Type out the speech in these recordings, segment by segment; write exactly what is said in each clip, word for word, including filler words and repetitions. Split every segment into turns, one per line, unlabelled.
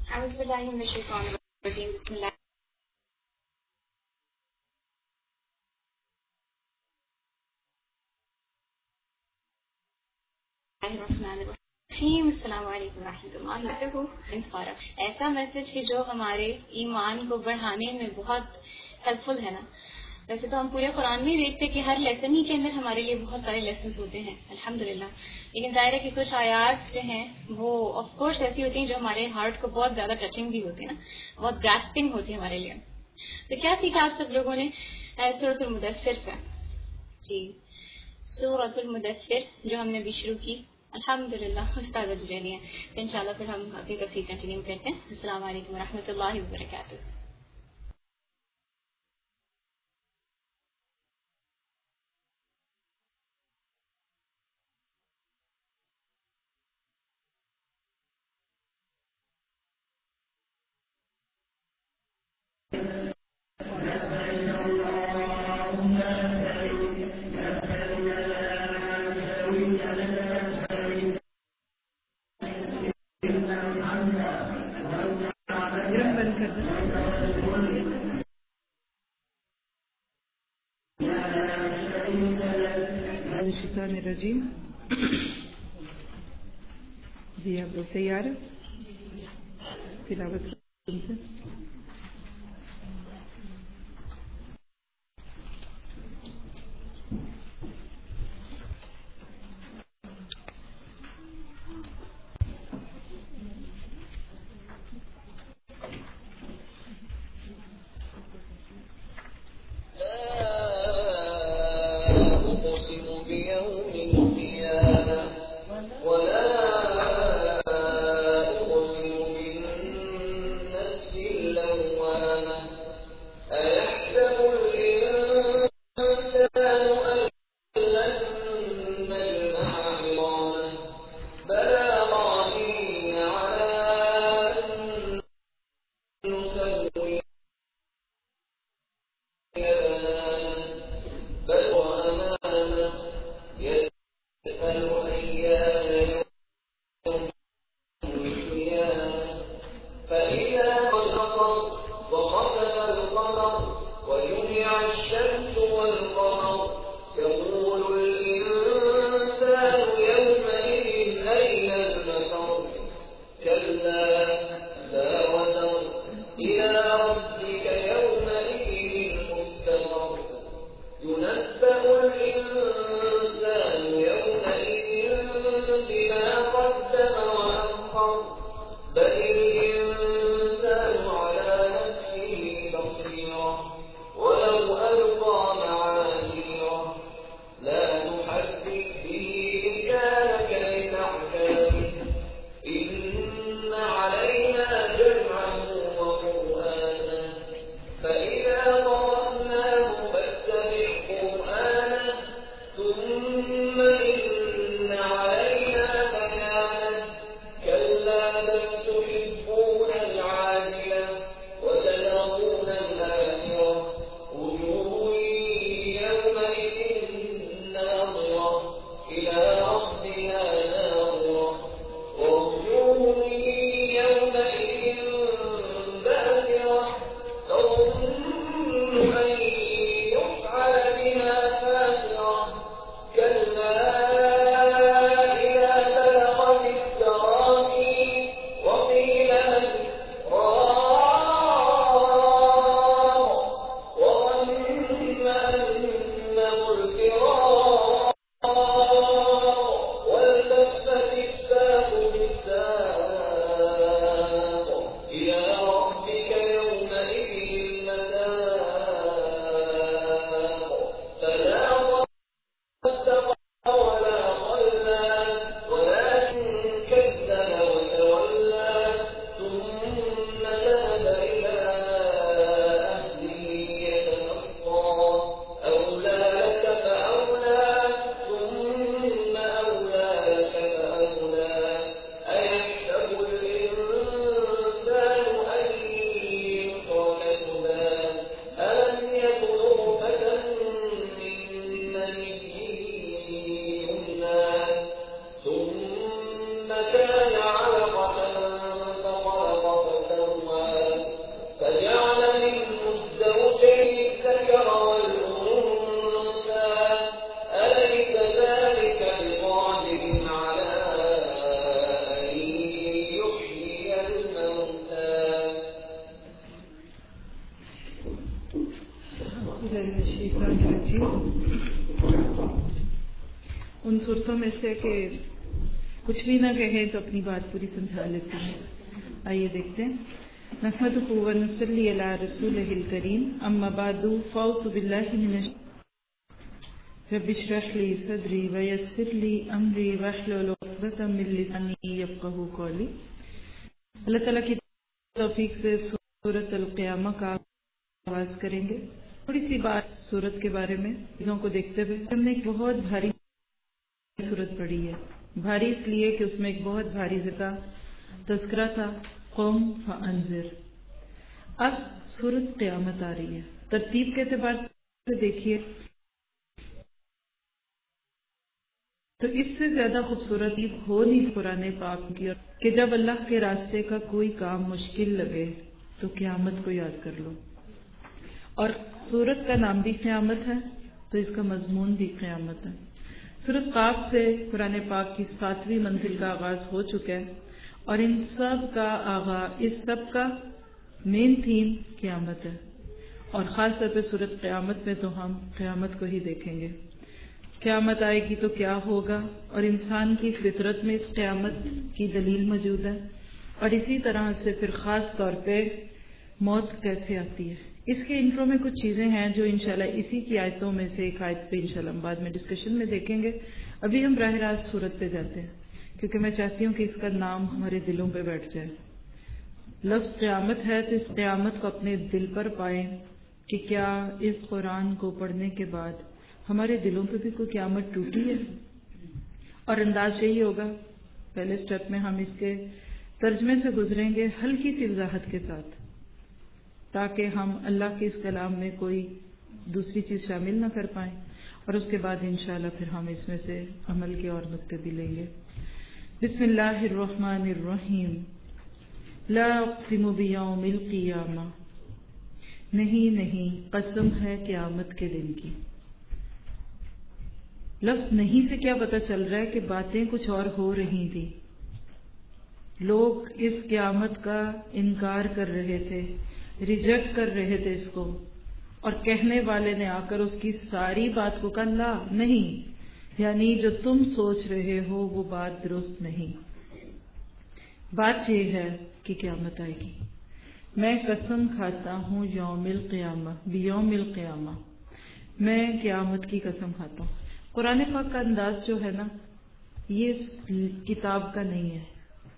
أعوذ بالله من الشيطان الرجيم بسم الله الرحमن الرحीम। अस्सलाम वालेकुम रहमतुल्लाहि व बरकातहू। ऐसा मैसेज कि जो हमारे ईमान को बढ़ाने में बहुत हेल्पफुल है ना। वैसे तो हम पूरे कुरान में देखते कि हर लेसन ही के अंदर हमारे लिए बहुत सारे लेसन होते हैं अल्हम्दुलिल्लाह, लेकिन जाहिर है कि कुछ आयात जो हैं वो ऑफ कोर्स ऐसी होती हैं जो हमारे हार्ट को बहुत ज्यादा टचिंग भी होती है ना, बहुत ग्रास्पिंग होती है हमारे लिए। तो क्या सीखा आप सब लोगों ने सूरतुल मुदस्सिर से? जी, सूरतुल मुदस्सिर जो हमने अभी शुरू की अल्हम्दुलिल्लाह उस्ताद जी रही हैं, तो इंशाल्लाह फिर हम अपनी तफसीर कंटिन्यू करते हैं। अस्सलाम वालेकुम व रहमतुल्लाहि व बरकातहू।
الشيطان الرجيم। जी आप लोग तैयार हैं? तिलावत सुनते हैं।
بل وأنا
شیطان الرجیم ان صورتوں میں سے کہ کچھ بھی نہ کہیں تو اپنی بات پوری سمجھا لیتی ہیں. آئیے دیکھتے ہیں. نحمدہ و نصلی علی رسولہ الکریم. اما بعد فاعوذ باللہ من الشیطان رب اشرح لی صدری ویسر لی امری واحلل عقدۃ من لسانی یفقہوا قولی. اللہ تعالیٰ کی توفیق سے سورۃ القیامہ کا آغاز کریں گے. تھوڑی سی بات سورت کے بارے میں چیزوں کو دیکھتے ہوئے. ہم نے ایک بہت بھاری سورت پڑھی ہے. بھاری اس لیے کہ اس میں ایک بہت بھاری ذکر تذکرہ تھا. قوم فانذر. اب سورت قیامت آ رہی ہے. ترتیب کے اعتبار سے دیکھیے تو اس سے زیادہ خوبصورت ہو نہیں قرآن پاک کی کہ جب اللہ کے راستے کا کوئی کام مشکل لگے تو قیامت کو یاد کر لو. اور سورت کا نام بھی قیامت ہے تو اس کا مضمون بھی قیامت ہے. سورت قاف سے قرآن پاک کی ساتویں منزل کا آغاز ہو چکا ہے اور ان سب کا آغاز اس سب کا مین تھیم قیامت ہے. اور خاص طور پہ سورت قیامت میں تو ہم قیامت کو ہی دیکھیں گے. قیامت آئے گی تو کیا ہوگا اور انسان کی فطرت میں اس قیامت کی دلیل موجود ہے. اور اسی طرح سے پھر خاص طور پہ موت کیسے آتی ہے. اس کے انٹرو میں کچھ چیزیں ہیں جو انشاءاللہ اسی کی آیتوں میں سے ایک آیت پہ انشاءاللہ ہم بعد میں ڈسکشن میں دیکھیں گے. ابھی ہم براہ راست سورت پہ جاتے ہیں کیونکہ میں چاہتی ہوں کہ اس کا نام ہمارے دلوں پہ بیٹھ جائے. لفظ قیامت ہے تو اس قیامت کو اپنے دل پر پائیں کہ کیا اس قرآن کو پڑھنے کے بعد ہمارے دلوں پہ بھی کوئی قیامت ٹوٹی ہے. اور انداز یہی ہوگا. پہلے سٹیپ میں ہم اس کے ترجمے سے گزریں گے ہلکی سی وضاحت کے ساتھ تاکہ ہم اللہ کے اس کلام میں کوئی دوسری چیز شامل نہ کر پائیں اور اس کے بعد انشاءاللہ پھر ہم اس میں سے عمل کے اور نقطے بھی لیں گے. بسم اللہ الرحمن الرحیم. لا اقسم بیوم القیامہ. نہیں نہیں قسم ہے قیامت کے دن کی. لفظ نہیں سے کیا پتہ چل رہا ہے کہ باتیں کچھ اور ہو رہی تھی. لوگ اس قیامت کا انکار کر رہے تھے, ریجیکٹ کر رہے تھے اس کو, اور کہنے والے نے آ کر اس کی ساری بات کو کہا لا نہیں, یعنی جو تم سوچ رہے ہو وہ بات درست نہیں. بات یہ ہے کہ قیامت آئے گی. میں قسم کھاتا ہوں یوم القیامہ بیوم القیامہ. میں قیامت کی قسم کھاتا ہوں. قرآن پاک کا انداز جو ہے نا یہ کتاب کا نہیں ہے,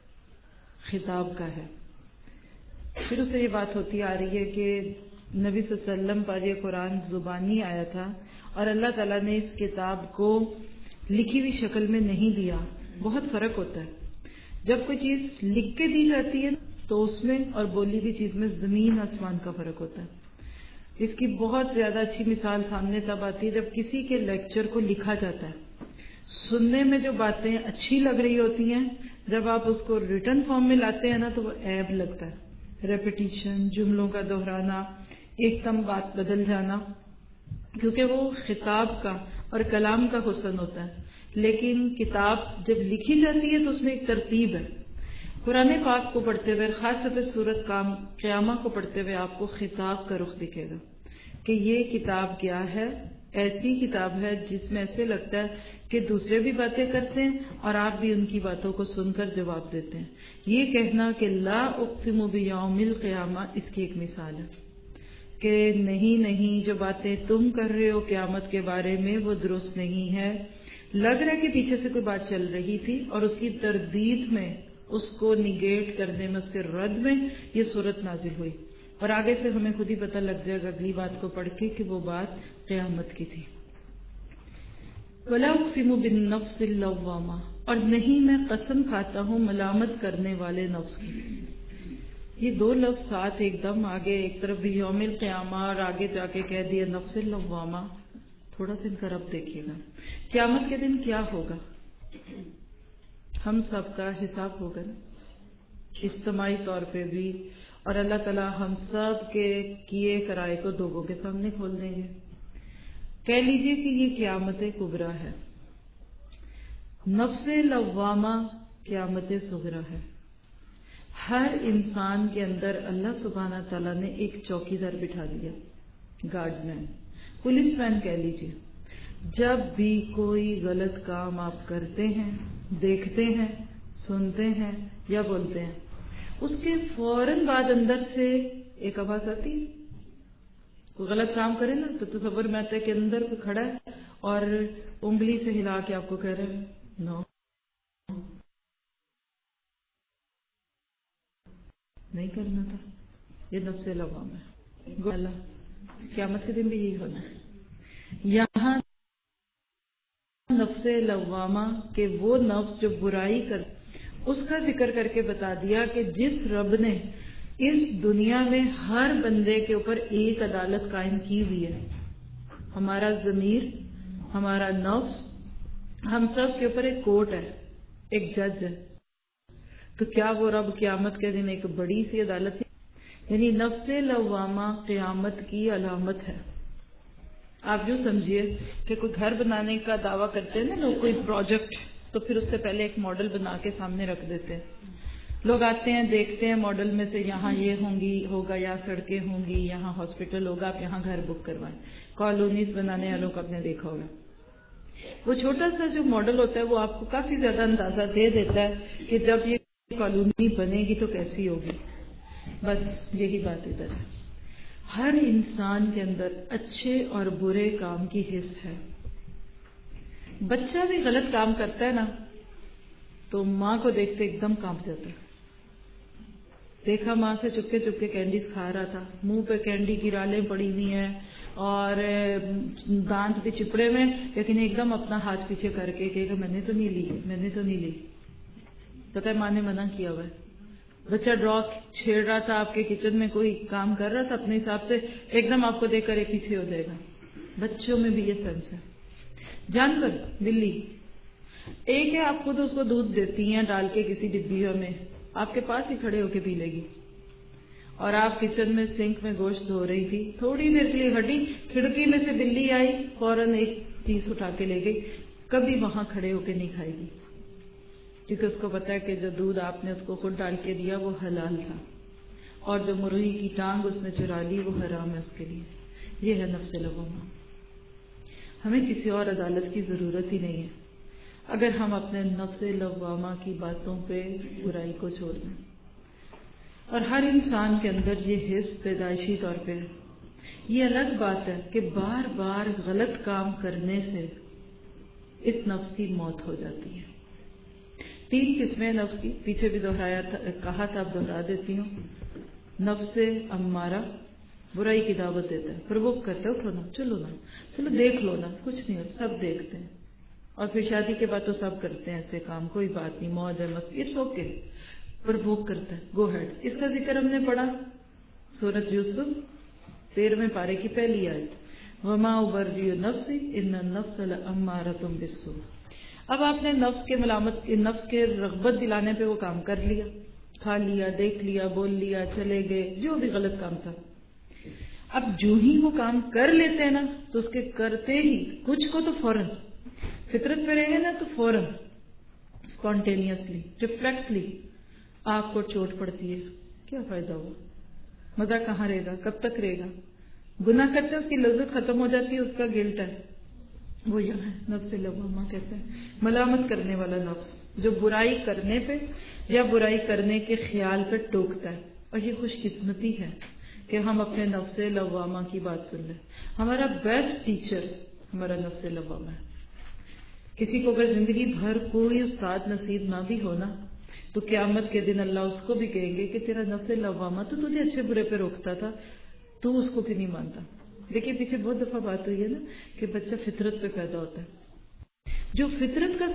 خطاب کا ہے. شروع سے یہ بات ہوتی آ رہی ہے کہ نبی صلی اللہ علیہ وسلم پر یہ قرآن زبانی آیا تھا اور اللہ تعالیٰ نے اس کتاب کو لکھی ہوئی شکل میں نہیں دیا. بہت فرق ہوتا ہے. جب کوئی چیز لکھ کے دی جاتی ہے تو اس میں اور بولی ہوئی چیز میں زمین آسمان کا فرق ہوتا ہے. اس کی بہت زیادہ اچھی مثال سامنے تب آتی ہے جب کسی کے لیکچر کو لکھا جاتا ہے. سننے میں جو باتیں اچھی لگ رہی ہوتی ہیں جب آپ اس کو ریٹن فارم میں لاتے ہیں نا تو وہ عیب لگتا ہے. ریپیٹیشن, جملوں کا دہرانا, ایک دم بات بدل جانا, کیونکہ وہ خطاب کا اور کلام کا حسن ہوتا ہے. لیکن کتاب جب لکھی جاتی ہے تو اس میں ایک ترتیب ہے. قرآن پاک کو پڑھتے ہوئے خاص طور پہ سورت قیامہ کو پڑھتے ہوئے آپ کو خطاب کا رخ دکھے گا کہ یہ کتاب کیا ہے. ایسی کتاب ہے جس میں ایسے لگتا ہے کہ دوسرے بھی باتیں کرتے ہیں اور آپ بھی ان کی باتوں کو سن کر جواب دیتے ہیں. یہ کہنا کہ لا اقسم بیوم القیامہ اس کی ایک مثال ہے کہ نہیں نہیں جو باتیں تم کر رہے ہو قیامت کے بارے میں وہ درست نہیں ہے. لگ رہا ہے کہ پیچھے سے کوئی بات چل رہی تھی اور اس کی تردید میں, اس کو نیگیٹ کرنے میں, اس کے رد میں یہ صورت نازل ہوئی. اور آگے سے ہمیں خود ہی پتہ لگ جائے گا اگلی بات کو پڑھ کے کہ وہ بات قیامت کی تھی. وَلَا أُقْسِمُ بِالنَّفْسِ اللَّوَّامَةِ. اور نہیں میں قسم کھاتا ہوں ملامت کرنے والے نفس کی. یہ دو لفظ ساتھ ایک دم آگے, ایک طرف بھی یوم القیامہ اور آگے جا کے کہہ دیا نفس اللوامہ. تھوڑا سا ان کا رب دیکھیے گا. قیامت کے دن کیا ہوگا؟ ہم سب کا حساب ہوگا نا, اجتماعی طور پہ بھی, اور اللہ تعالیٰ ہم سب کے کیے کرائے کو لوگوں کے سامنے کھول دیں گے. کہہ لیجئے کہ یہ قیامت کبریٰ ہے. نفس لوامہ قیامت صغریٰ ہے. ہر انسان کے اندر اللہ سبحانہ تعالیٰ نے ایک چوکیدار بٹھا دیا, گارڈ مین. پولیس مین کہہ لیجیے، جب بھی کوئی غلط کام آپ کرتے ہیں، دیکھتے ہیں، سنتے ہیں یا بولتے ہیں، اس کے فوراً بعد اندر سے ایک آواز آتی ہے. کوئی غلط کام کرے نا تو تصور میں آتا ہے کہ اندر کوئی کھڑا ہے اور انگلی سے ہلا کے آپ کو کہہ رہے ہیں نو نہیں کرنا تھا. یہ نفس لوامہ ہے. اللہ قیامت کے دن بھی یہی ہونا ہے. یہاں نفس لوامہ کہ وہ نفس جو برائی کر، اس کا ذکر کر کے بتا دیا کہ جس رب نے اس دنیا میں ہر بندے کے اوپر ایک عدالت قائم کی ہوئی ہے، ہمارا ضمیر، ہمارا نفس، ہم سب کے اوپر ایک کورٹ ہے، ایک جج ہے. تو کیا وہ رب قیامت کے دن ایک بڑی سی عدالت ہے؟ یعنی نفس لوامہ قیامت کی علامت ہے. آپ یوں سمجھیے کہ کوئی گھر بنانے کا دعویٰ کرتے ہیں نا لوگ، کوئی پروجیکٹ، تو پھر اس سے پہلے ایک ماڈل بنا کے سامنے رکھ دیتے ہیں. لوگ آتے ہیں، دیکھتے ہیں ماڈل میں سے یہاں یہ ہوں گی ہوگا، یہاں سڑکیں ہوں گی، یہاں ہاسپٹل ہوگا، آپ یہاں گھر بک کروائیں. کالونیز بنانے والوں کو آپ نے دیکھا ہوگا. وہ چھوٹا سا جو ماڈل ہوتا ہے وہ آپ کو کافی زیادہ اندازہ دے دیتا ہے کہ جب یہ کالونی بنے گی تو کیسی ہوگی. بس یہی بات ادھر ہے. ہر انسان کے اندر اچھے اور برے کام کی حس ہے. بچہ بھی غلط کام کرتا ہے نا تو ماں کو دیکھتے ایک دم کانپ جاتا ہے. دیکھا ماں سے چپکے چپکے کینڈیز کھا رہا تھا، منہ پہ کینڈی کی رالیں پڑی ہوئی ہیں اور دانت بھی چپڑے میں، لیکن ایک دم اپنا ہاتھ پیچھے کر کے کہ میں نے تو نہیں لی، میں نے تو نہیں لی. پتہ ہے ماں نے منع کیا ہوا ہے. بچہ ڈرا چھیڑ رہا تھا آپ کے کچن میں، کوئی کام کر رہا تھا اپنے حساب سے، ایک دم آپ کو دیکھ کر ایک پیچھے ہو جائے گا. بچوں میں بھی یہ سینس ہے. جانور، بلی، ایک ہے آپ خود اس کو دودھ دیتی ہیں ڈال کے کسی ڈبیوں میں، آپ کے پاس ہی کھڑے ہو کے پی لے گی. اور آپ کچن میں سنک میں گوشت دھو رہی تھی، تھوڑی دیر کے لیے ہٹی، کھڑکی میں سے بلی آئی، فوراً ایک پیس اٹھا کے لے گئی. کبھی وہاں کھڑے ہو کے نہیں کھائے گی، کیونکہ اس کو پتا ہے کہ جو دودھ آپ نے اس کو خود ڈال کے دیا وہ حلال تھا، اور جو مرغی کی ٹانگ اس نے چرا لی وہ حرام ہے اس کے لیے. یہ ہے نفس لوامہ. ہمیں کسی اور عدالت کی ضرورت ہی نہیں ہے اگر ہم اپنے نفس لوامہ کی باتوں پہ برائی کو چھوڑ دیں. اور ہر انسان کے اندر یہ حس پیدائشی طور پہ ہے. یہ الگ بات ہے کہ بار بار غلط کام کرنے سے اس نفس کی موت ہو جاتی ہے. تین قسمیں نفس کی، پیچھے بھی دہرایا تھا، کہا تھا، اب دہرا دیتی ہوں. نفس امارہ برائی کی دعوت دیتا ہے، پرووک کرتا ہے، اٹھو نا، چلو نا، چلو دیکھ لو نا، کچھ نہیں ہوتا، سب دیکھتے ہیں. اور پھر شادی کے بعد تو سب کرتے ہیں ایسے کام، کوئی بات نہیں، موج ہے، مستی، اٹس اوکے. پرووک کرتا ہے، گو ہیڈ. اس کا ذکر ہم نے پڑھا سورۃ یوسف تیرہویں پارے کی پہلی آیت، وما ابرئ نفسی ان النفس لامارۃ بالسوء. اب آپ نے نفس کے ملامت، نفس کے رغبت دلانے پہ وہ کام کر لیا، کھا لیا، دیکھ لیا، بول لیا، چلے گئے، جو بھی غلط کام تھا. اب جو ہی وہ کام کر لیتے ہیں نا تو اس کے کرتے ہی کچھ کو تو فوراً فطرت پہ رہے نا تو فوراً اسپونٹینیسلی ریفلیکسلی آپ کو چوٹ پڑتی ہے. کیا فائدہ ہوا؟ مزہ کہاں رہے گا؟ کب تک رہے گا؟ گناہ کرتے اس کی لذت ختم ہو جاتی ہے، اس کا گلٹ ہے. وہ یہاں ہے نفس لوامہ کہتے ہیں، ملامت کرنے والا نفس جو برائی کرنے پہ یا برائی کرنے کے خیال پہ ٹوکتا ہے. اور یہ خوش قسمتی ہے کہ ہم اپنے نفس لوامہ کی بات سن لیں. ہمارا بیسٹ ٹیچر ہمارا نفس لوامہ ہے. کسی کو اگر زندگی بھر کوئی استاد نصیب نہ بھی ہونا تو قیامت کے دن اللہ اس کو بھی کہیں گے کہ تیرا نفس لوامہ تو تجھے اچھے برے پہ روکتا تھا، تو اس کو کیوں نہیں مانتا. دیکھیے پیچھے بہت دفعہ بات ہوئی ہے نا کہ بچہ فطرت پہ پیدا ہوتا ہے. جو فطرت کا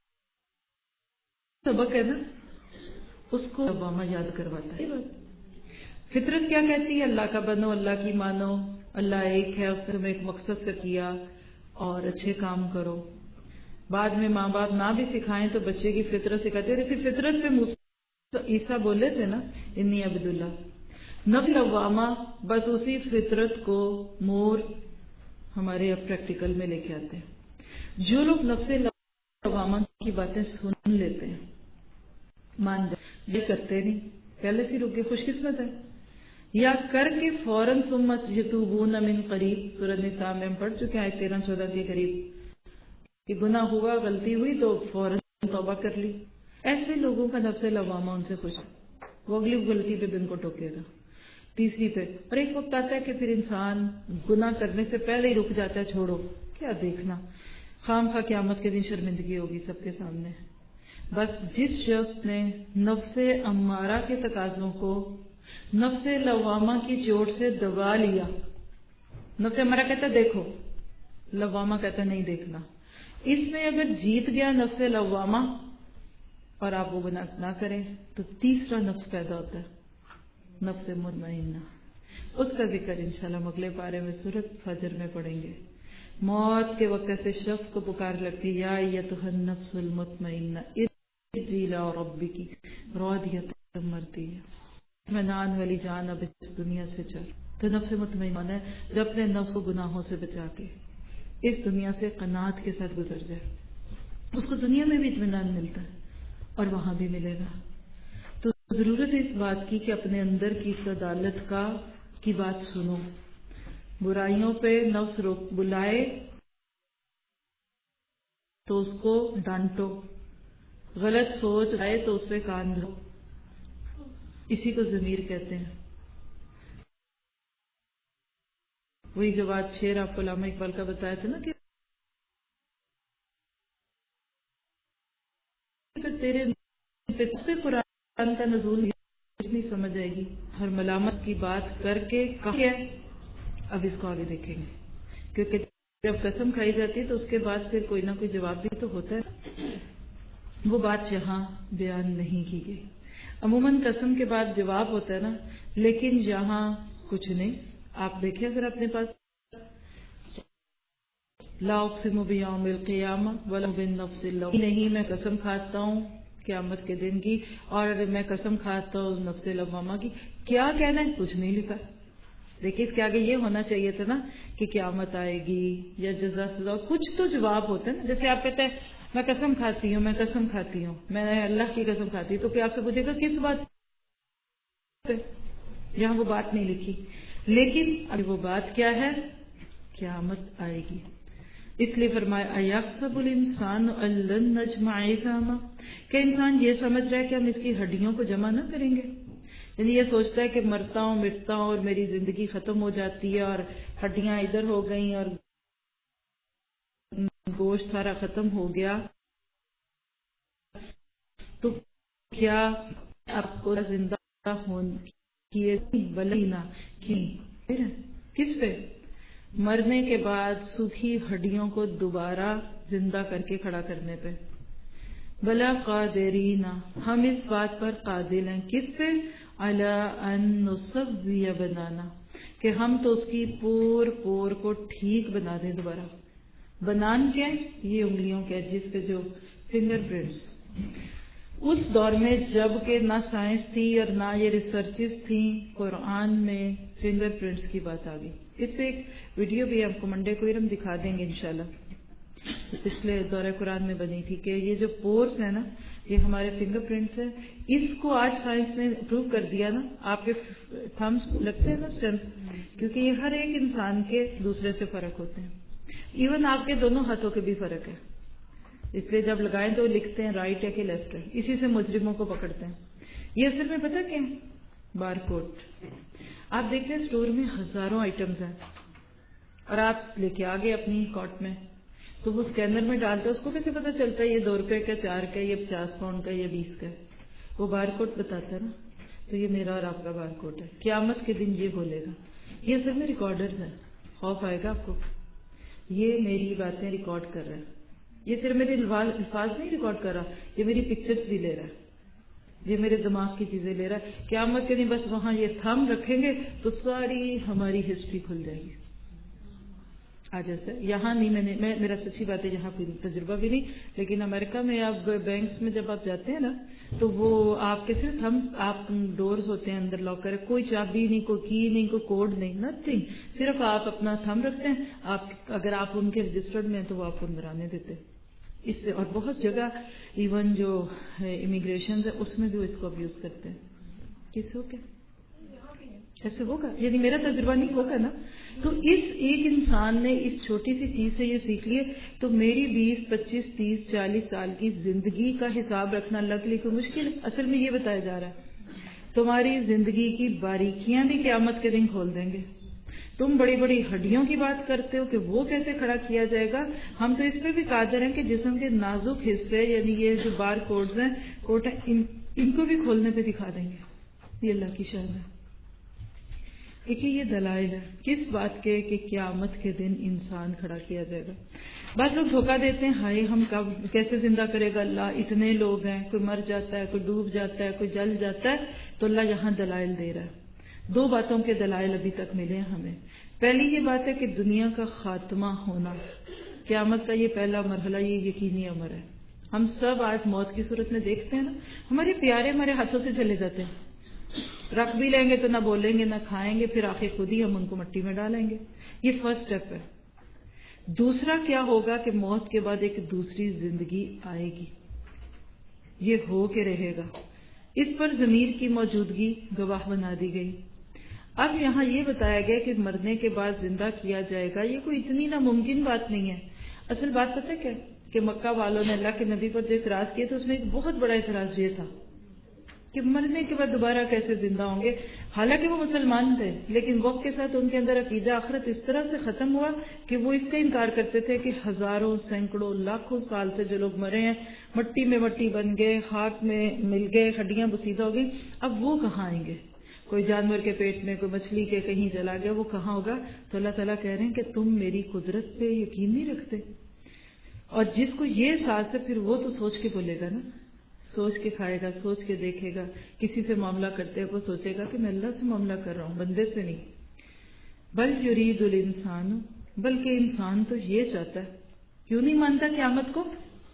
سبق ہے نا اس کو لوامہ یاد کرواتا ہے. فطرت کیا کہتی ہے؟ اللہ کا بنو، اللہ کی مانو، اللہ ایک ہے، اس نے تمہیں ایک مقصد سے کیا اور اچھے کام کرو. بعد میں ماں باپ نہ بھی سکھائیں تو بچے کی فطرت سکھاتے ہیں. اسی فطرت پہ موسیٰ عیسیٰ بولے تھے نا انی عبداللہ. نفس لوامہ بس اسی فطرت کو مور ہمارے اب پریکٹیکل میں لے کے آتے ہیں. جو لوگ نفس لوامہ کی باتیں سن لیتے ہیں، مان جائے، یہ کرتے نہیں، پہلے سے رک کے خوش قسمت ہے. یا کر کے فوراً سمت یتوبون من قریب، سورۃ نساء میں ہم پڑھ چکے ہیں تیرہ چودہ کے قریب کہ گناہ ہوا، غلطی ہوئی تو فوراً توبہ کر لی. ایسے لوگوں کا نفس لوامہ ان سے خوش ہے، وہ اگلی غلطی پہ بھی ان کو ٹوکے گا. تیسری پہ، اور ایک وقت آتا ہے کہ پھر انسان گناہ کرنے سے پہلے ہی رک جاتا ہے، چھوڑو کیا دیکھنا، خام خواہ قیامت کے دن شرمندگی ہوگی سب کے سامنے. بس جس شخص نے نفس امارہ کے تقاضوں کو نفس لوامہ کی چوٹ سے دبا لیا، نفس امارہ کہتا ہے دیکھو، لوامہ کہتا ہے نہیں دیکھنا، اس میں اگر جیت گیا نفس لوامہ اور آپ وہ گناہ نہ کریں تو تیسرا نفس پیدا ہوتا ہے، نفس مطمئنہ. اس کا ذکر انشاءاللہ ہم اگلے پارے میں سورۃ فجر میں پڑھیں گے. موت کے وقت ایسے شخص کو پکار لگتی، یا ایتھا النفس المطمئنہ ارجعی الی ربک راضیۃ مرضیہ، اطمینان والی جان اب اس دنیا سے چل. تو نفس مطمئنہ ہے جو اپنے نفس و گناہوں سے بچا کے اس دنیا سے قناعت کے ساتھ گزر جائے. اس کو دنیا میں بھی اطمینان ملتا ہے اور وہاں بھی ملے گا. تو ضرورت ہے اس بات کی کہ اپنے اندر کی اس عدالت کا کی بات سنو. برائیوں پہ نفس روک بلائے تو اس کو ڈانٹو، غلط سوچ آئے تو اس پہ کان دھو. اسی کو ضمیر کہتے ہیں. وہی جو بات شعر آپ کو علامہ اقبال کا بتایا تھا نا کہ تیرے پہ قرآن کا نزول نہیں سمجھ آئے گی. ہر ملامت کی بات کر کے کہا اب اس کو آگے دیکھیں گے، کیونکہ جب قسم کھائی جاتی ہے تو اس کے بعد پھر کوئی نہ کوئی جواب بھی تو ہوتا ہے. وہ بات یہاں بیان نہیں کی گئی. عموماً قسم کے بعد جواب ہوتا ہے نا، لیکن یہاں کچھ نہیں. آپ دیکھیں اگر اپنے پاس لا اقسم بیوم القیامہ ولا بالنفس اللوامہ، نہیں میں قسم کھاتا ہوں قیامت کے دن کی، اور میں قسم کھاتا ہوں نفس لوامہ کی. کیا کہنا ہے؟ کچھ نہیں لکھا. دیکھیے اس کے آگے یہ ہونا چاہیے تھا نا کہ قیامت آئے گی یا جزا سزا، کچھ تو جواب ہوتا ہے نا. جیسے آپ کہتے ہیں میں قسم کھاتی ہوں، میں قسم کھاتی ہوں، میں اللہ کی قسم کھاتی ہوں، تو پھر آپ سے پوچھے گا کس بات پہ؟ یہاں وہ بات نہیں لکھی، لیکن اب وہ بات کیا ہے؟ قیامت آئے گی. اس لیے فرمایا ایحسب الانسان ان لن نجمع عظامہ، کہ انسان یہ سمجھ رہا ہے کہ ہم اس کی ہڈیوں کو جمع نہ کریں گے. یعنی یہ سوچتا ہے کہ مرتا ہوں مٹتا ہوں اور میری زندگی ختم ہو جاتی ہے اور ہڈیاں ادھر ہو گئیں اور گوشت سارا ختم ہو گیا، تو کیا آپ کو زندہ ہونے کیے بلینا کی کس پہ؟ مرنے کے بعد سوکھی ہڈیوں کو دوبارہ زندہ کر کے کھڑا کرنے پہ. بلا قادرین، ہم اس بات پر قادر ہیں. کس پہ؟ علی ان نسوی بنانا، کہ ہم تو اس کی پور پور کو ٹھیک بنا دیں دوبارہ. بنان کیا ہے؟ یہ انگلیوں کے جس پہ جو فنگر پرنٹس. اس دور میں جب کہ نہ سائنس تھی اور نہ یہ ریسرچز تھیں، قرآن میں فنگر پرنٹس کی بات آ گئی. اس پہ ایک ویڈیو بھی ہم کو منڈے کو ہم دکھا دیں گے انشاءاللہ، پچھلے دورہ قرآن میں بنی تھی کہ یہ جو پورس ہیں نا یہ ہمارے فنگر پرنٹس ہیں. اس کو آج سائنس نے پروو کر دیا نا. آپ کے تھمس لگتے ہیں نا اسٹیمپ، کیونکہ یہ ہر ایک انسان کے دوسرے سے فرق ہوتے ہیں. ایون آپ کے دونوں ہاتھوں کے بھی فرق ہے، اس لیے جب لگائیں تو لکھتے ہیں رائٹ ہے کہ لیفٹ ہے. اسی سے مجرموں کو پکڑتے ہیں. یہ اصل میں پتہ کیا ہے؟ Bar code. آپ دیکھتے ہیں اسٹور میں ہزاروں آئٹمز ہیں اور آپ لے کے آگے اپنی کارٹ میں، تو وہ اسکینر میں ڈالتے ہیں. اس کو کیسے پتہ چلتا ہے یہ دو روپے کا، چار کا، یہ پچاس پاؤنڈ کا، یہ بیس کا ہے؟ وہ بار کوڈ بتاتا ہے نا. تو یہ میرا اور آپ کا بار کوڈ ہے. قیامت کے دن یہ بولے گا. یہ اصل میں ریکارڈرز ہیں. خوف آئے گا آپ کو. یہ میری باتیں ریکارڈ کر رہا ہے. یہ صرف میرے الفاظ نہیں ریکارڈ کر رہا، یہ میری پکچرز بھی لے رہا ہے، یہ میرے دماغ کی چیزیں لے رہا ہے. قیامت کے دن بس وہاں یہ تھم رکھیں گے تو ساری ہماری ہسٹری کھل جائے گی. آج ایسا یہاں نہیں، میں نے میں میرا سچی بات ہے یہاں کوئی تجربہ بھی نہیں، لیکن امریکہ میں آپ بینکس میں جب آپ جاتے ہیں نا تو وہ آپ کے صرف تھم، آپ ڈورز ہوتے ہیں اندر لاکر ہے، کوئی چابی نہیں، کوئی کی نہیں، کوئی کوڈ نہیں، نتھنگ. صرف آپ اپنا تھم رکھتے ہیں. آپ اگر آپ ان کے رجسٹرڈ میں ہیں تو وہ آپ کو اندر آنے دیتے ہیں. اس سے اور بہت جگہ ایون جو امیگریشن ہے اس میں بھی اس کو اب یوز کرتے ہیں. کس ہو کیا ایسے ہوگا؟ یعنی میرا تجربہ نہیں ہوگا نا. تو اس ایک انسان نے اس چھوٹی سی چیز سے یہ سیکھ لیے. تو میری بیس پچیس تیس چالیس سال کی زندگی کا حساب رکھنا اللہ کے لیے کوئی مشکل ہے؟ اصل میں یہ بتایا جا رہا ہے تمہاری زندگی کی باریکیاں بھی قیامت کے دن کھول دیں گے. تم بڑی بڑی ہڈیوں کی بات کرتے ہو کہ وہ کیسے کھڑا کیا جائے گا. ہم تو اس پہ بھی قادر ہیں کہ جسم کے نازک حصے یعنی یہ جو بار کوڈز ہیں کوٹ ہیں ان, ان کو بھی کھولنے پہ دکھا دیں گے. یہ اللہ کی شان ہے. دیکھیے یہ دلائل ہے کس بات کے کہ قیامت کے دن انسان کھڑا کیا جائے گا. بعض لوگ دھوکہ دیتے ہیں ہائے ہم کب کیسے زندہ کرے گا اللہ, اتنے لوگ ہیں, کوئی مر جاتا ہے, کوئی ڈوب جاتا ہے, کوئی جل جاتا ہے. تو اللہ یہاں دلائل دے رہا ہے. دو باتوں کے دلائل ابھی تک ملے ہیں ہمیں. پہلی یہ بات ہے کہ دنیا کا خاتمہ ہونا, قیامت کا یہ پہلا مرحلہ, یہ یقینی امر ہے. ہم سب آج موت کی صورت میں دیکھتے ہیں نا, ہمارے پیارے ہمارے ہاتھوں سے چلے جاتے ہیں. رکھ بھی لیں گے تو نہ بولیں گے نہ کھائیں گے, پھر آخر خود ہی ہم ان کو مٹی میں ڈالیں گے. یہ فرسٹ سٹیپ ہے. دوسرا کیا ہوگا کہ موت کے بعد ایک دوسری زندگی آئے گی, یہ ہو کے رہے گا. اس پر ضمیر کی موجودگی گواہ بنا دی گئی. اب یہاں یہ بتایا گیا کہ مرنے کے بعد زندہ کیا جائے گا. یہ کوئی اتنی ناممکن بات نہیں ہے. اصل بات پتہ کیا کہ مکہ والوں نے اللہ کے نبی پر جو اعتراض کیا تو اس میں ایک بہت بڑا اعتراض یہ تھا کہ مرنے کے بعد دوبارہ کیسے زندہ ہوں گے. حالانکہ وہ مسلمان تھے لیکن وقت کے ساتھ ان کے اندر عقیدہ آخرت اس طرح سے ختم ہوا کہ وہ اس کا انکار کرتے تھے کہ ہزاروں سینکڑوں لاکھوں سال سے جو لوگ مرے ہیں مٹی میں مٹی بن گئے, خاک میں مل گئے, ہڈیاں بسیدہ ہو گئی, اب وہ کہاں آئیں گے. کوئی جانور کے پیٹ میں, کوئی مچھلی کے کہیں چلا گیا, وہ کہاں ہوگا. تو اللہ تعالیٰ کہہ رہے ہیں کہ تم میری قدرت پہ یقین نہیں رکھتے. اور جس کو یہ احساس ہے پھر وہ تو سوچ کے بولے گا نا, سوچ کے کھائے گا, سوچ کے دیکھے گا. کسی سے معاملہ کرتے ہیں وہ سوچے گا کہ میں اللہ سے معاملہ کر رہا ہوں, بندے سے نہیں. بل یرید الانسان, بلکہ انسان تو یہ چاہتا ہے. کیوں نہیں مانتا قیامت کو؟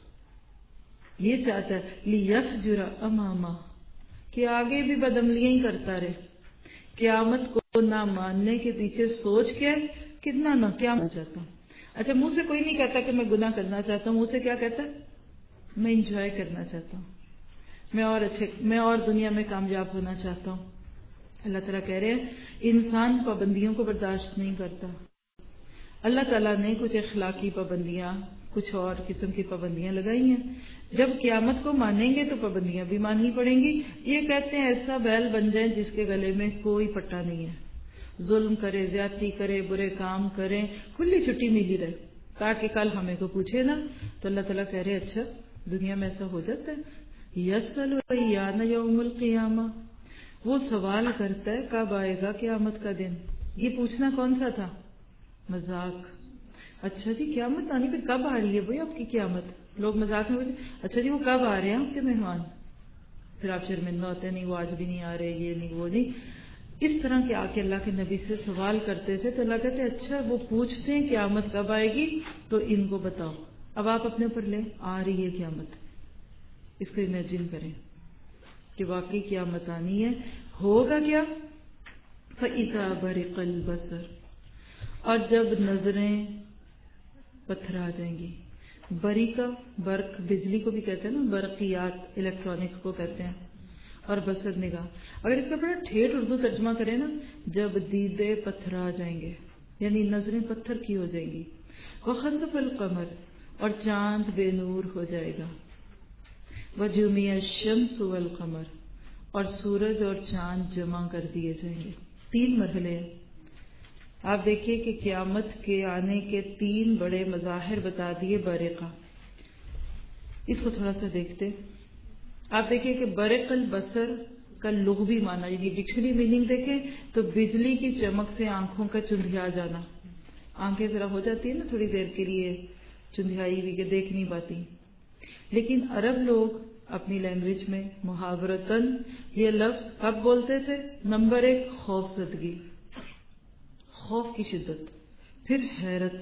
یہ چاہتا ہے لیفجر امامہ, کہ آگے بھی بدعملیاں ہی کرتا رہے. قیامت کو نہ ماننے کے پیچھے سوچ کے کتنا نہ کیا چاہتا ہوں. اچھا منہ سے کوئی نہیں کہتا کہ میں گناہ کرنا چاہتا ہوں, منہ سے کیا کہتا ہے میں انجوائے کرنا چاہتا ہوں, میں اور اچھے میں اور دنیا میں کامیاب ہونا چاہتا ہوں. اللہ تعالیٰ کہہ رہے ہیں انسان پابندیوں کو برداشت نہیں کرتا. اللہ تعالیٰ نے کچھ اخلاقی پابندیاں, کچھ اور قسم کی پابندیاں لگائی ہیں. جب قیامت کو مانیں گے تو پابندیاں بھی ماننی پڑیں گی. یہ کہتے ہیں ایسا بیل بن جائیں جس کے گلے میں کوئی پٹا نہیں ہے, ظلم کرے, زیادتی کرے, برے کام کریں, کھلی چھٹی ملی رہے تاکہ کل ہمیں کو پوچھے نا. تو اللہ تعالیٰ کہہ رہے اچھا دنیا میں ایسا ہو جاتا ہے. یسأل ایان یوم القیامہ, وہ سوال کرتا ہے کب آئے گا قیامت کا دن. یہ پوچھنا کون سا تھا؟ مذاق. اچھا جی قیامت آنی پھر کب آ رہی ہے بھائی آپ کی قیامت؟ لوگ مذاق میں بولتے اچھا جی وہ کب آ رہے ہیں آپ کے مہمان؟ پھر آپ شرمندہ ہوتے ہیں نہیں وہ آج بھی نہیں آ رہے, یہ نہیں وہ نہیں. اس طرح کے آ کے اللہ کے نبی سے سوال کرتے تھے. تو اللہ کہتے اچھا وہ پوچھتے ہیں قیامت کب آئے گی تو ان کو بتاؤ. اب آپ اپنے اوپر لیں, آ رہی ہے قیامت. اس کو امیجن کریں کہ واقعی قیامت آنی ہے. ہوگا کیا؟ فَإِذَا بَرِقَ الْبَصَرُ, اور جب نظریں پتھر آ جائیں گی. بریقہ, برق بجلی کو بھی کہتے ہیں نا, برقیات الیکٹرانکس کو کہتے ہیں, اور بصر نگاہ. اگر اس کا بڑا ٹھیٹ اردو ترجمہ کریں نا, جب دیدے پتھر آ جائیں گے یعنی نظریں پتھر کی ہو جائیں گی. وَخَسَفَ الْقَمَرُ, اور چاند بے نور ہو جائے گا. وَجُمِعَ الشَّمْسُ وَالْقَمَرُ, اور سورج اور چاند جمع کر دیے جائیں گے. تین مرحلے ہیں. آپ دیکھیے کہ قیامت کے آنے کے تین بڑے مظاہر بتا دیے. برقہ, اس کو تھوڑا سا دیکھتے. آپ دیکھیے کہ برق البصر کا لغوی معنی یعنی ڈکشنری میننگ دیکھیں تو بجلی کی چمک سے آنکھوں کا چندھیا جانا. آنکھیں ذرا ہو جاتی ہیں نا تھوڑی دیر کے لیے چندھیائی ہوئی کہ دیکھ نہیں پاتی. لیکن عرب لوگ اپنی لینگویج میں محاورتاً یہ لفظ کب بولتے تھے؟ نمبر ایک خوف زدگی, خوف کی شدت, پھر حیرت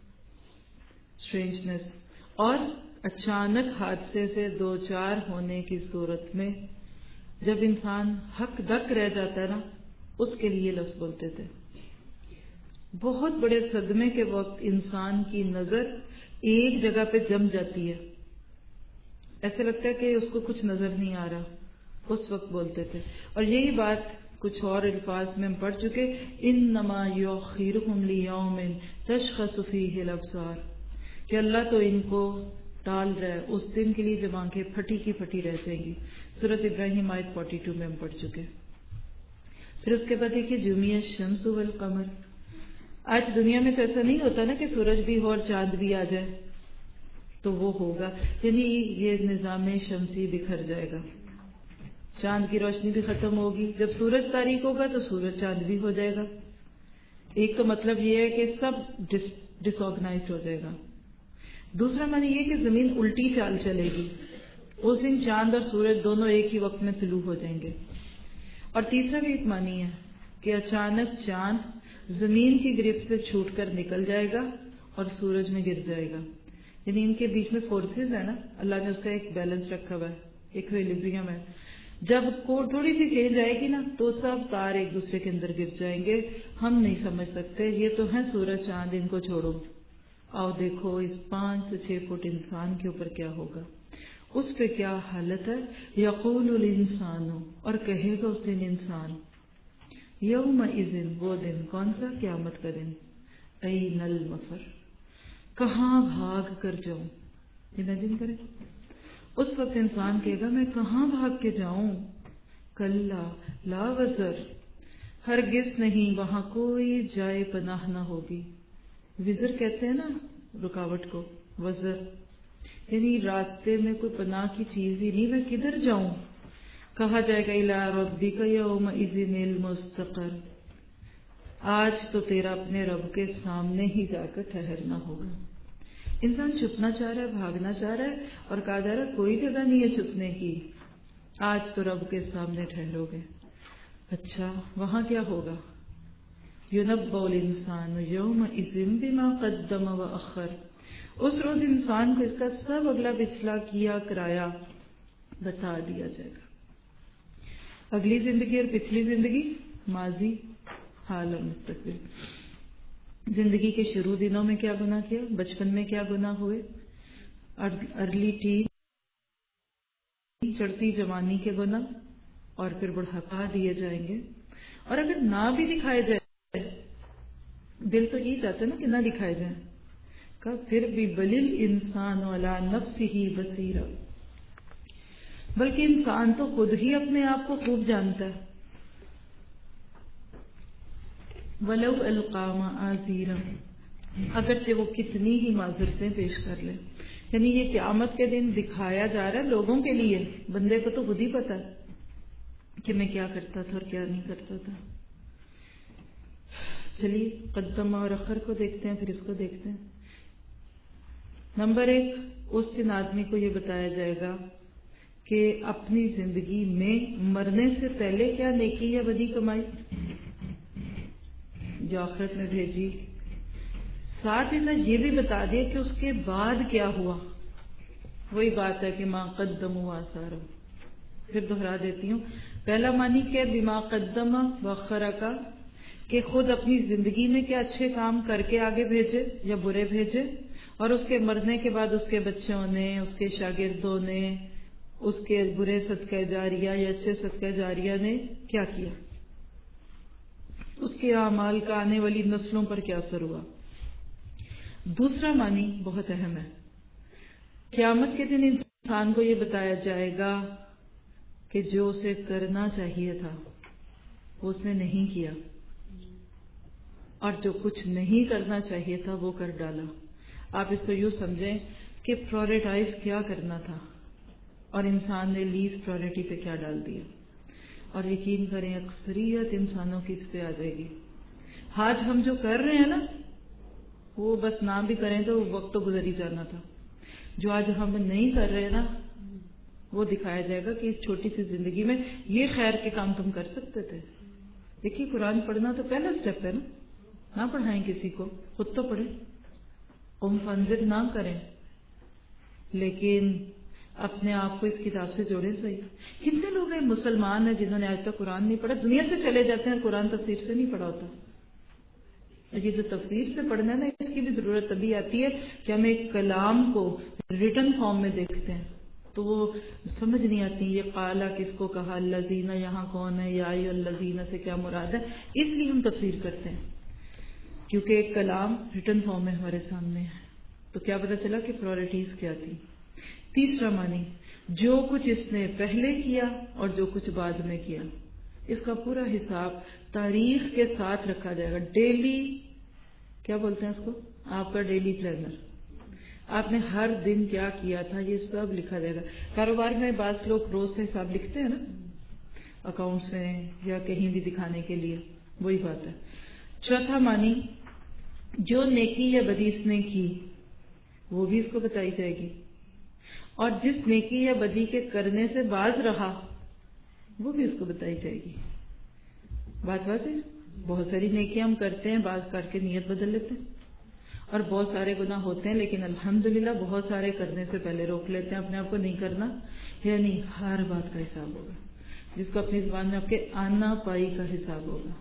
اسٹرینجنس, اور اچانک حادثے سے دو چار ہونے کی صورت میں جب انسان ہک دک رہ جاتا ہے نا, اس کے لیے لفظ بولتے تھے. بہت بڑے صدمے کے وقت انسان کی نظر ایک جگہ پہ جم جاتی ہے, ایسے لگتا ہے کہ اس کو کچھ نظر نہیں آ رہا, اس وقت بولتے تھے. اور یہی بات کچھ اور الفاظ میں ہم پڑھ چکے، انما یؤخرہم لیوم تشخص فیہ الابصار، کہ اللہ تو ان کو ٹال رہا ہے اس دن کے لیے جب آنکھیں پھٹی کی پھٹی رہ جائیں گی. سورۃ ابراہیم آیت بائیس میں ہم پڑھ چکے. پھر اس کے بعد دیکھیے جمع الشمس والقمر. آج دنیا میں تو ایسا نہیں ہوتا نا کہ سورج بھی ہو اور چاند بھی آ جائے، تو وہ ہوگا، یعنی یہ نظام شمسی بکھر جائے گا، چاند کی روشنی بھی ختم ہوگی. جب سورج تاریک ہوگا تو سورج چاند بھی ہو جائے گا. ایک تو مطلب یہ ہے کہ سب ڈس ڈس آرگنائزڈ ہو جائے گا. دوسرا معنی یہ کہ زمین الٹی چال چلے گی، اس دن چاند اور سورج دونوں ایک ہی وقت میں طلوع ہو جائیں گے. اور تیسرا بھی ایک معنی ہے کہ اچانک چاند زمین کی گرفت سے چھوٹ کر نکل جائے گا اور سورج میں گر جائے گا. یعنی ان کے بیچ میں فورسز ہے نا، اللہ نے اس کا ایک بیلنس رکھا ہوا ہے، ایک ایکویلیبریم ہے. جب تھوڑی سی چینج آئے گی نا تو سب تار ایک دوسرے کے اندر گر جائیں گے. ہم نہیں سمجھ سکتے، یہ تو ہے سورج چاند، ان کو چھوڑو، آؤ دیکھو اس پانچ سے چھ فٹ انسان کے اوپر کیا ہوگا، اس پہ کیا حالت ہے. یقول الانسان، اور کہے گا اس دن انسان، یومئذ، وہ دن کون سا؟ قیامت کا دن. این المفر، کہاں بھاگ کر جاؤں. امیجن کریں اس وقت انسان کہے گا میں کہاں بھاگ کے جاؤں. کلا لا وزر، ہرگز نہیں، وہاں کوئی جائے پناہ نہ ہوگی. وزر کہتے ہیں نا رکاوٹ کو، وزر یعنی راستے میں کوئی پناہ کی چیز ہی نہیں، میں کدھر جاؤں. کہا جائے گا الی ربک یومئذ المستقر، آج تو تیرا اپنے رب کے سامنے ہی جا کر ٹھہرنا ہوگا. انسان چھپنا چاہ رہا ہے، بھاگنا چاہ رہا ہے، اور کہا جا رہا ہے کوئی جگہ نہیں ہے چھپنے کی، آج تو رب کے سامنے ٹھہرو گے. اچھا وہاں کیا ہوگا؟ یُنَبَّأُ الْإِنسَانُ یَوْمَئِذٍ بِمَا قَدَّمَ وَأَخَّرَ، اس روز انسان کو اس کا سب اگلا پچھلا کیا کرایا بتا دیا جائے گا. اگلی زندگی اور پچھلی زندگی، ماضی، حال اور مستقبل. زندگی کے شروع دنوں میں کیا گناہ کیا، بچپن میں کیا گناہ ہوئے، ارلی ٹین، چڑھتی جوانی کے گناہ، اور پھر بڑھاپا دیے جائیں گے. اور اگر نہ بھی دکھائے جائے، دل تو یہ چاہتے نا کہ نہ دکھائے جائیں، کہ پھر بھی بلل انسان علی نفسہ بصیرہ، بلکہ انسان تو خود ہی اپنے آپ کو خوب جانتا ہے. ولو القا معاذیرا، اگرچہ وہ کتنی ہی معذرتیں پیش کر لے. یعنی یہ قیامت کے دن دکھایا جا رہا ہے لوگوں کے لیے، بندے کو تو خود ہی پتا ہے کہ میں کیا کرتا تھا اور کیا نہیں کرتا تھا. چلیے قدمہ اور اخر کو دیکھتے ہیں، پھر اس کو دیکھتے ہیں. نمبر ایک، اس دن آدمی کو یہ بتایا جائے گا کہ اپنی زندگی میں مرنے سے پہلے کیا نیکی یا بدی کمائی جو آخرت میں بھیجی، ساتھ ہی ساتھ یہ بھی بتا دیا کہ اس کے بعد کیا ہوا. وہی بات ہے کہ ما قدم و آثار. پھر دوہرا دیتی ہوں، پہلا معنی کیا بما قدم وأخر کا، کہ خود اپنی زندگی میں کیا اچھے کام کر کے آگے بھیجے یا برے بھیجے، اور اس کے مرنے کے بعد اس کے بچوں نے، اس کے شاگردوں نے، اس کے برے صدقہ جاریہ یا اچھے صدقہ جاریہ نے کیا کیا، اس کے اعمال کا آنے والی نسلوں پر کیا اثر ہوا. دوسرا معنی بہت اہم ہے، قیامت کے دن انسان کو یہ بتایا جائے گا کہ جو اسے کرنا چاہیے تھا وہ اس نے نہیں کیا، اور جو کچھ نہیں کرنا چاہیے تھا وہ کر ڈالا. آپ اس کو یوں سمجھیں کہ پرائورٹائز کیا کرنا تھا اور انسان نے لیسٹ پرائورٹی پہ کیا ڈال دیا. اور یقین کریں اکثریت انسانوں کی اس پہ آ جائے گی. آج ہم جو کر رہے ہیں نا وہ بس نہ بھی کریں تو وقت تو گزر ہی جانا تھا. جو آج ہم نہیں کر رہے نا وہ دکھایا جائے گا کہ اس چھوٹی سی زندگی میں یہ خیر کے کام تم کر سکتے تھے. دیکھیے قرآن پڑھنا تو پہلا سٹیپ ہے نا، نہ پڑھائیں کسی کو، خود تو پڑھیں، قم فانذر نہ کریں، لیکن اپنے آپ کو اس کتاب سے جوڑیں. صحیح کتنے لوگ ہیں مسلمان ہیں جنہوں نے آج تک قرآن نہیں پڑھا، دنیا سے چلے جاتے ہیں اور قرآن تفسیر سے نہیں پڑھا ہوتا. یہ جو تفسیر سے پڑھنا ہے نا، اس کی بھی ضرورت تبھی آتی ہے کہ ہم ایک کلام کو ریٹن فارم میں دیکھتے ہیں. تو وہ سمجھ نہیں آتی یہ قالا کس کو کہا، الذین یہاں کون ہے، یا ایھا الذین سے کیا مراد ہے. اس لیے ہم تفسیر کرتے ہیں کیونکہ ایک کلام ریٹن فارم میں ہمارے سامنے ہے. تو کیا پتہ چلا کہ پرائرٹیز کیا تھی. تیسرا معنی جو کچھ اس نے پہلے کیا اور جو کچھ بعد میں کیا، اس کا پورا حساب تاریخ کے ساتھ رکھا جائے گا. ڈیلی کیا بولتے ہیں اس کو، آپ کا ڈیلی پلانر، آپ نے ہر دن کیا کیا تھا یہ سب لکھا جائے گا. کاروبار میں بعض لوگ روز کا حساب لکھتے ہیں نا، اکاؤنٹس میں یا کہیں بھی دکھانے کے لیے، وہی بات ہے. چوتھا معنی جو نیکی یا بدی اس نے کی وہ بھی اس کو بتائی جائے گی، اور جس نیکی یا بدی کے کرنے سے باز رہا وہ بھی اس کو بتائی جائے گی. بات واضح. بہت ساری نیکیاں ہم کرتے ہیں، بعض کر کے نیت بدل لیتے ہیں، اور بہت سارے گناہ ہوتے ہیں لیکن الحمدللہ بہت سارے کرنے سے پہلے روک لیتے ہیں اپنے آپ کو نہیں کرنا. یعنی ہر بات کا حساب ہوگا، جس کو اپنی زبان میں آپ کے آنا پائی کا حساب ہوگا.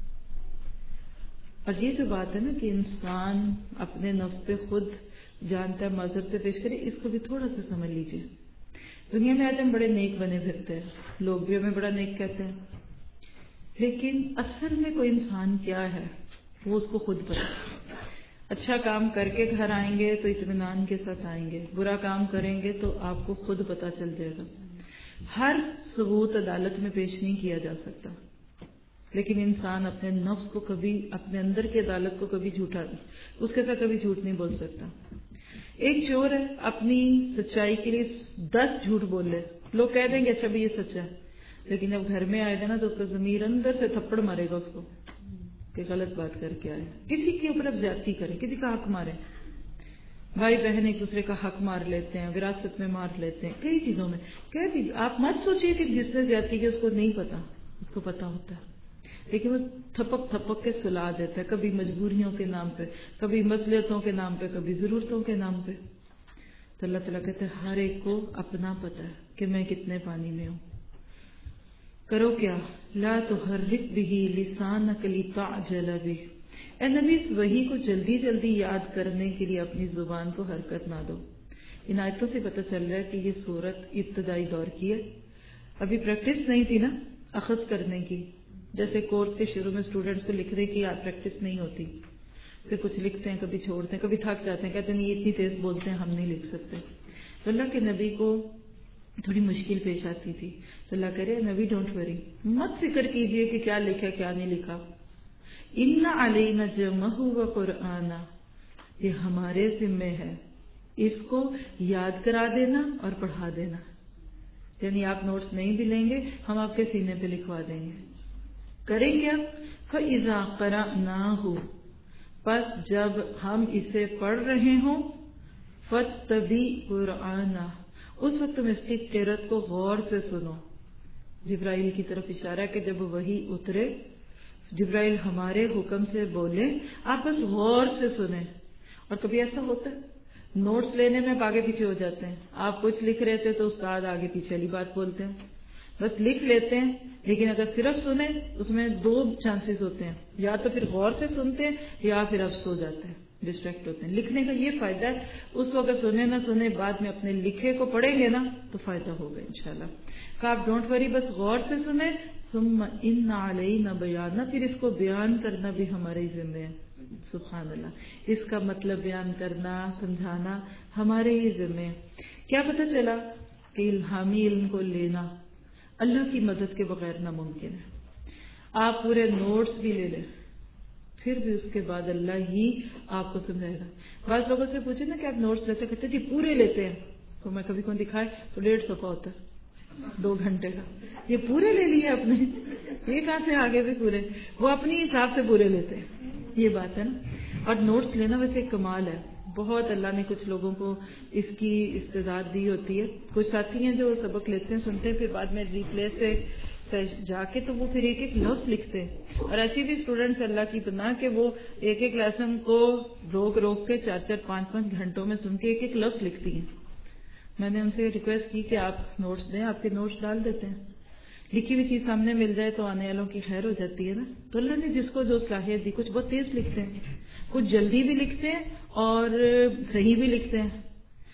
اور یہ جو بات ہے نا کہ انسان اپنے نفس پہ خود جانتا ہے، معذرتیں پیش کرے، اس کو بھی تھوڑا سا سمجھ لیجئے. دنیا میں آج ہم بڑے نیک بنے پھرتے ہیں، لوگ بھی ہمیں بڑا نیک کہتے ہیں، لیکن اصل میں کوئی انسان کیا ہے وہ اس کو خود پتا. اچھا کام کر کے گھر آئیں گے تو اطمینان کے ساتھ آئیں گے، برا کام کریں گے تو آپ کو خود پتا چل جائے گا. ہر ثبوت عدالت میں پیش نہیں کیا جا سکتا، لیکن انسان اپنے نفس کو کبھی، اپنے اندر کی عدالت کو کبھی جھوٹا اس کے ساتھ کبھی جھوٹ نہیں بول سکتا. ایک چور ہے، اپنی سچائی کے لیے دس جھوٹ بول لے، لوگ کہہ دیں گے اچھا بھی یہ سچا ہے، لیکن جب گھر میں آئے گا نا تو اس کا ضمیر اندر سے تھپڑ مارے گا اس کو کہ غلط بات کر کے آئے. کسی کے اوپر اب زیادتی کریں، کسی کا حق مارے. بھائی بہن ایک دوسرے کا حق مار لیتے ہیں، وراثت میں مار لیتے ہیں، کئی چیزوں میں. کہہ دیجیے، آپ مت سوچیے کہ جس نے زیادتی کی اس کو نہیں پتا، اس کو پتا ہوتا ہے، لیکن وہ تھپک تھپک کے سلا دیتا ہے، کبھی مجبوریوں کے نام پہ، کبھی مصلحتوں کے نام پہ، کبھی ضرورتوں کے نام پہ. تو اللہ تعالیٰ کہتے ہیں ہر ایک کو اپنا پتا ہے کہ میں کتنے پانی میں ہوں. کرو کیا، لا تحرک بہ لسانک لتعجل بہ. اے نبی اس وحی کو جلدی جلدی یاد کرنے کے لیے اپنی زبان کو حرکت نہ دو. ان آیتوں سے پتہ چل رہا ہے کہ یہ سورت ابتدائی دور کی ہے، ابھی پریکٹس نہیں تھی نا اخذ کرنے کی. جیسے کورس کے شروع میں اسٹوڈنٹس کو لکھنے کی یاد پریکٹس نہیں ہوتی، پھر کچھ لکھتے ہیں کبھی چھوڑتے ہیں، کبھی تھک جاتے ہیں، کہتے ہیں یہ اتنی تیز بولتے ہیں ہم نہیں لکھ سکتے. تو اللہ کے نبی کو تھوڑی مشکل پیش آتی تھی، تو اللہ کرے نبی ڈونٹ وری، مت فکر کیجئے کہ کیا لکھا کیا نہیں لکھا. ان علینا جمعہ و قرآنہ، یہ ہمارے ذمے ہے اس کو یاد کرا دینا اور پڑھا دینا. یعنی آپ نوٹس نہیں بھی لیں گے، ہم آپ کے سینے پہ لکھوا دیں گے. کریں کیا، فَإِذَا قَرَأْنَاهُ، پس جب ہم اسے پڑھ رہے ہوں، فَاتَّبِعْ قُرْآنَهُ، اس وقت تم اس کی قرأت کو غور سے سنو. جبرائیل کی طرف اشارہ کہ جب وحی اترے، جبرائیل ہمارے حکم سے بولے، آپ بس غور سے سنیں. اور کبھی ایسا ہوتا ہے نوٹس لینے میں آگے پیچھے ہو جاتے ہیں، آپ کچھ لکھ رہے تھے تو استاد آگے پیچھے والی بات بولتے ہیں، بس لکھ لیتے ہیں. لیکن اگر صرف سنیں اس میں دو چانسز ہوتے ہیں، یا تو پھر غور سے سنتے ہیں یا پھر اب سو جاتے ہیں، ڈسٹریکٹ ہوتے ہیں. لکھنے کا یہ فائدہ ہے، اس وقت سنیں نہ سنیں، بعد میں اپنے لکھے کو پڑھیں گے نا تو فائدہ ہوگا انشاءاللہ. کہ آپ ڈونٹ وری، بس غور سے سنیں. ثم ان علینا بیانہ، پھر اس کو بیان کرنا بھی ہمارے ذمہ ہے. سبحان اللہ، اس کا مطلب بیان کرنا، سمجھانا ہمارے ہی ذمہ ہے. کیا پتہ چلا کہ الہامی علم کو لینا اللہ کی مدد کے بغیر ناممکن ہے. آپ پورے نوٹس بھی لے لیں پھر بھی اس کے بعد اللہ ہی آپ کو سمجھائے گا. بعض لوگوں سے پوچھیں نا کہ آپ نوٹس لیتے، کہتے جی پورے لیتے ہیں، تو میں کبھی کون دکھائے تو ڈیڑھ سو کا ہوتا ہے، دو گھنٹے کا. یہ پورے لے لیے اپنے، یہ کہاں سے آگے بھی پورے، وہ اپنی حساب سے پورے لیتے ہیں. یہ بات ہے نا. اور نوٹس لینا ویسے ایک کمال ہے بہت، اللہ نے کچھ لوگوں کو اس کی استعداد دی ہوتی ہے. کچھ ساتھی ہیں جو سبق لیتے ہیں، سنتے ہیں، پھر بعد میں ریپلے سے جا کے تو وہ پھر ایک ایک لفظ لکھتے ہیں. اور ایسی بھی اسٹوڈنٹس اللہ کی پناہ کہ وہ ایک ایک لیسن کو روک روک کے چار چار پانچ پانچ گھنٹوں میں سن کے ایک ایک لفظ لکھتی ہیں. میں نے ان سے ریکویسٹ کی کہ آپ نوٹس دیں، آپ کے نوٹس ڈال دیتے ہیں. لکھی ہوئی چیز سامنے مل جائے تو آنے والوں کی خیر ہو جاتی ہے نا. تو اللہ نے جس کو جو صلاحیت دی، کچھ بہت تیز لکھتے ہیں، کچھ جلدی بھی لکھتے ہیں اور صحیح بھی لکھتے ہیں،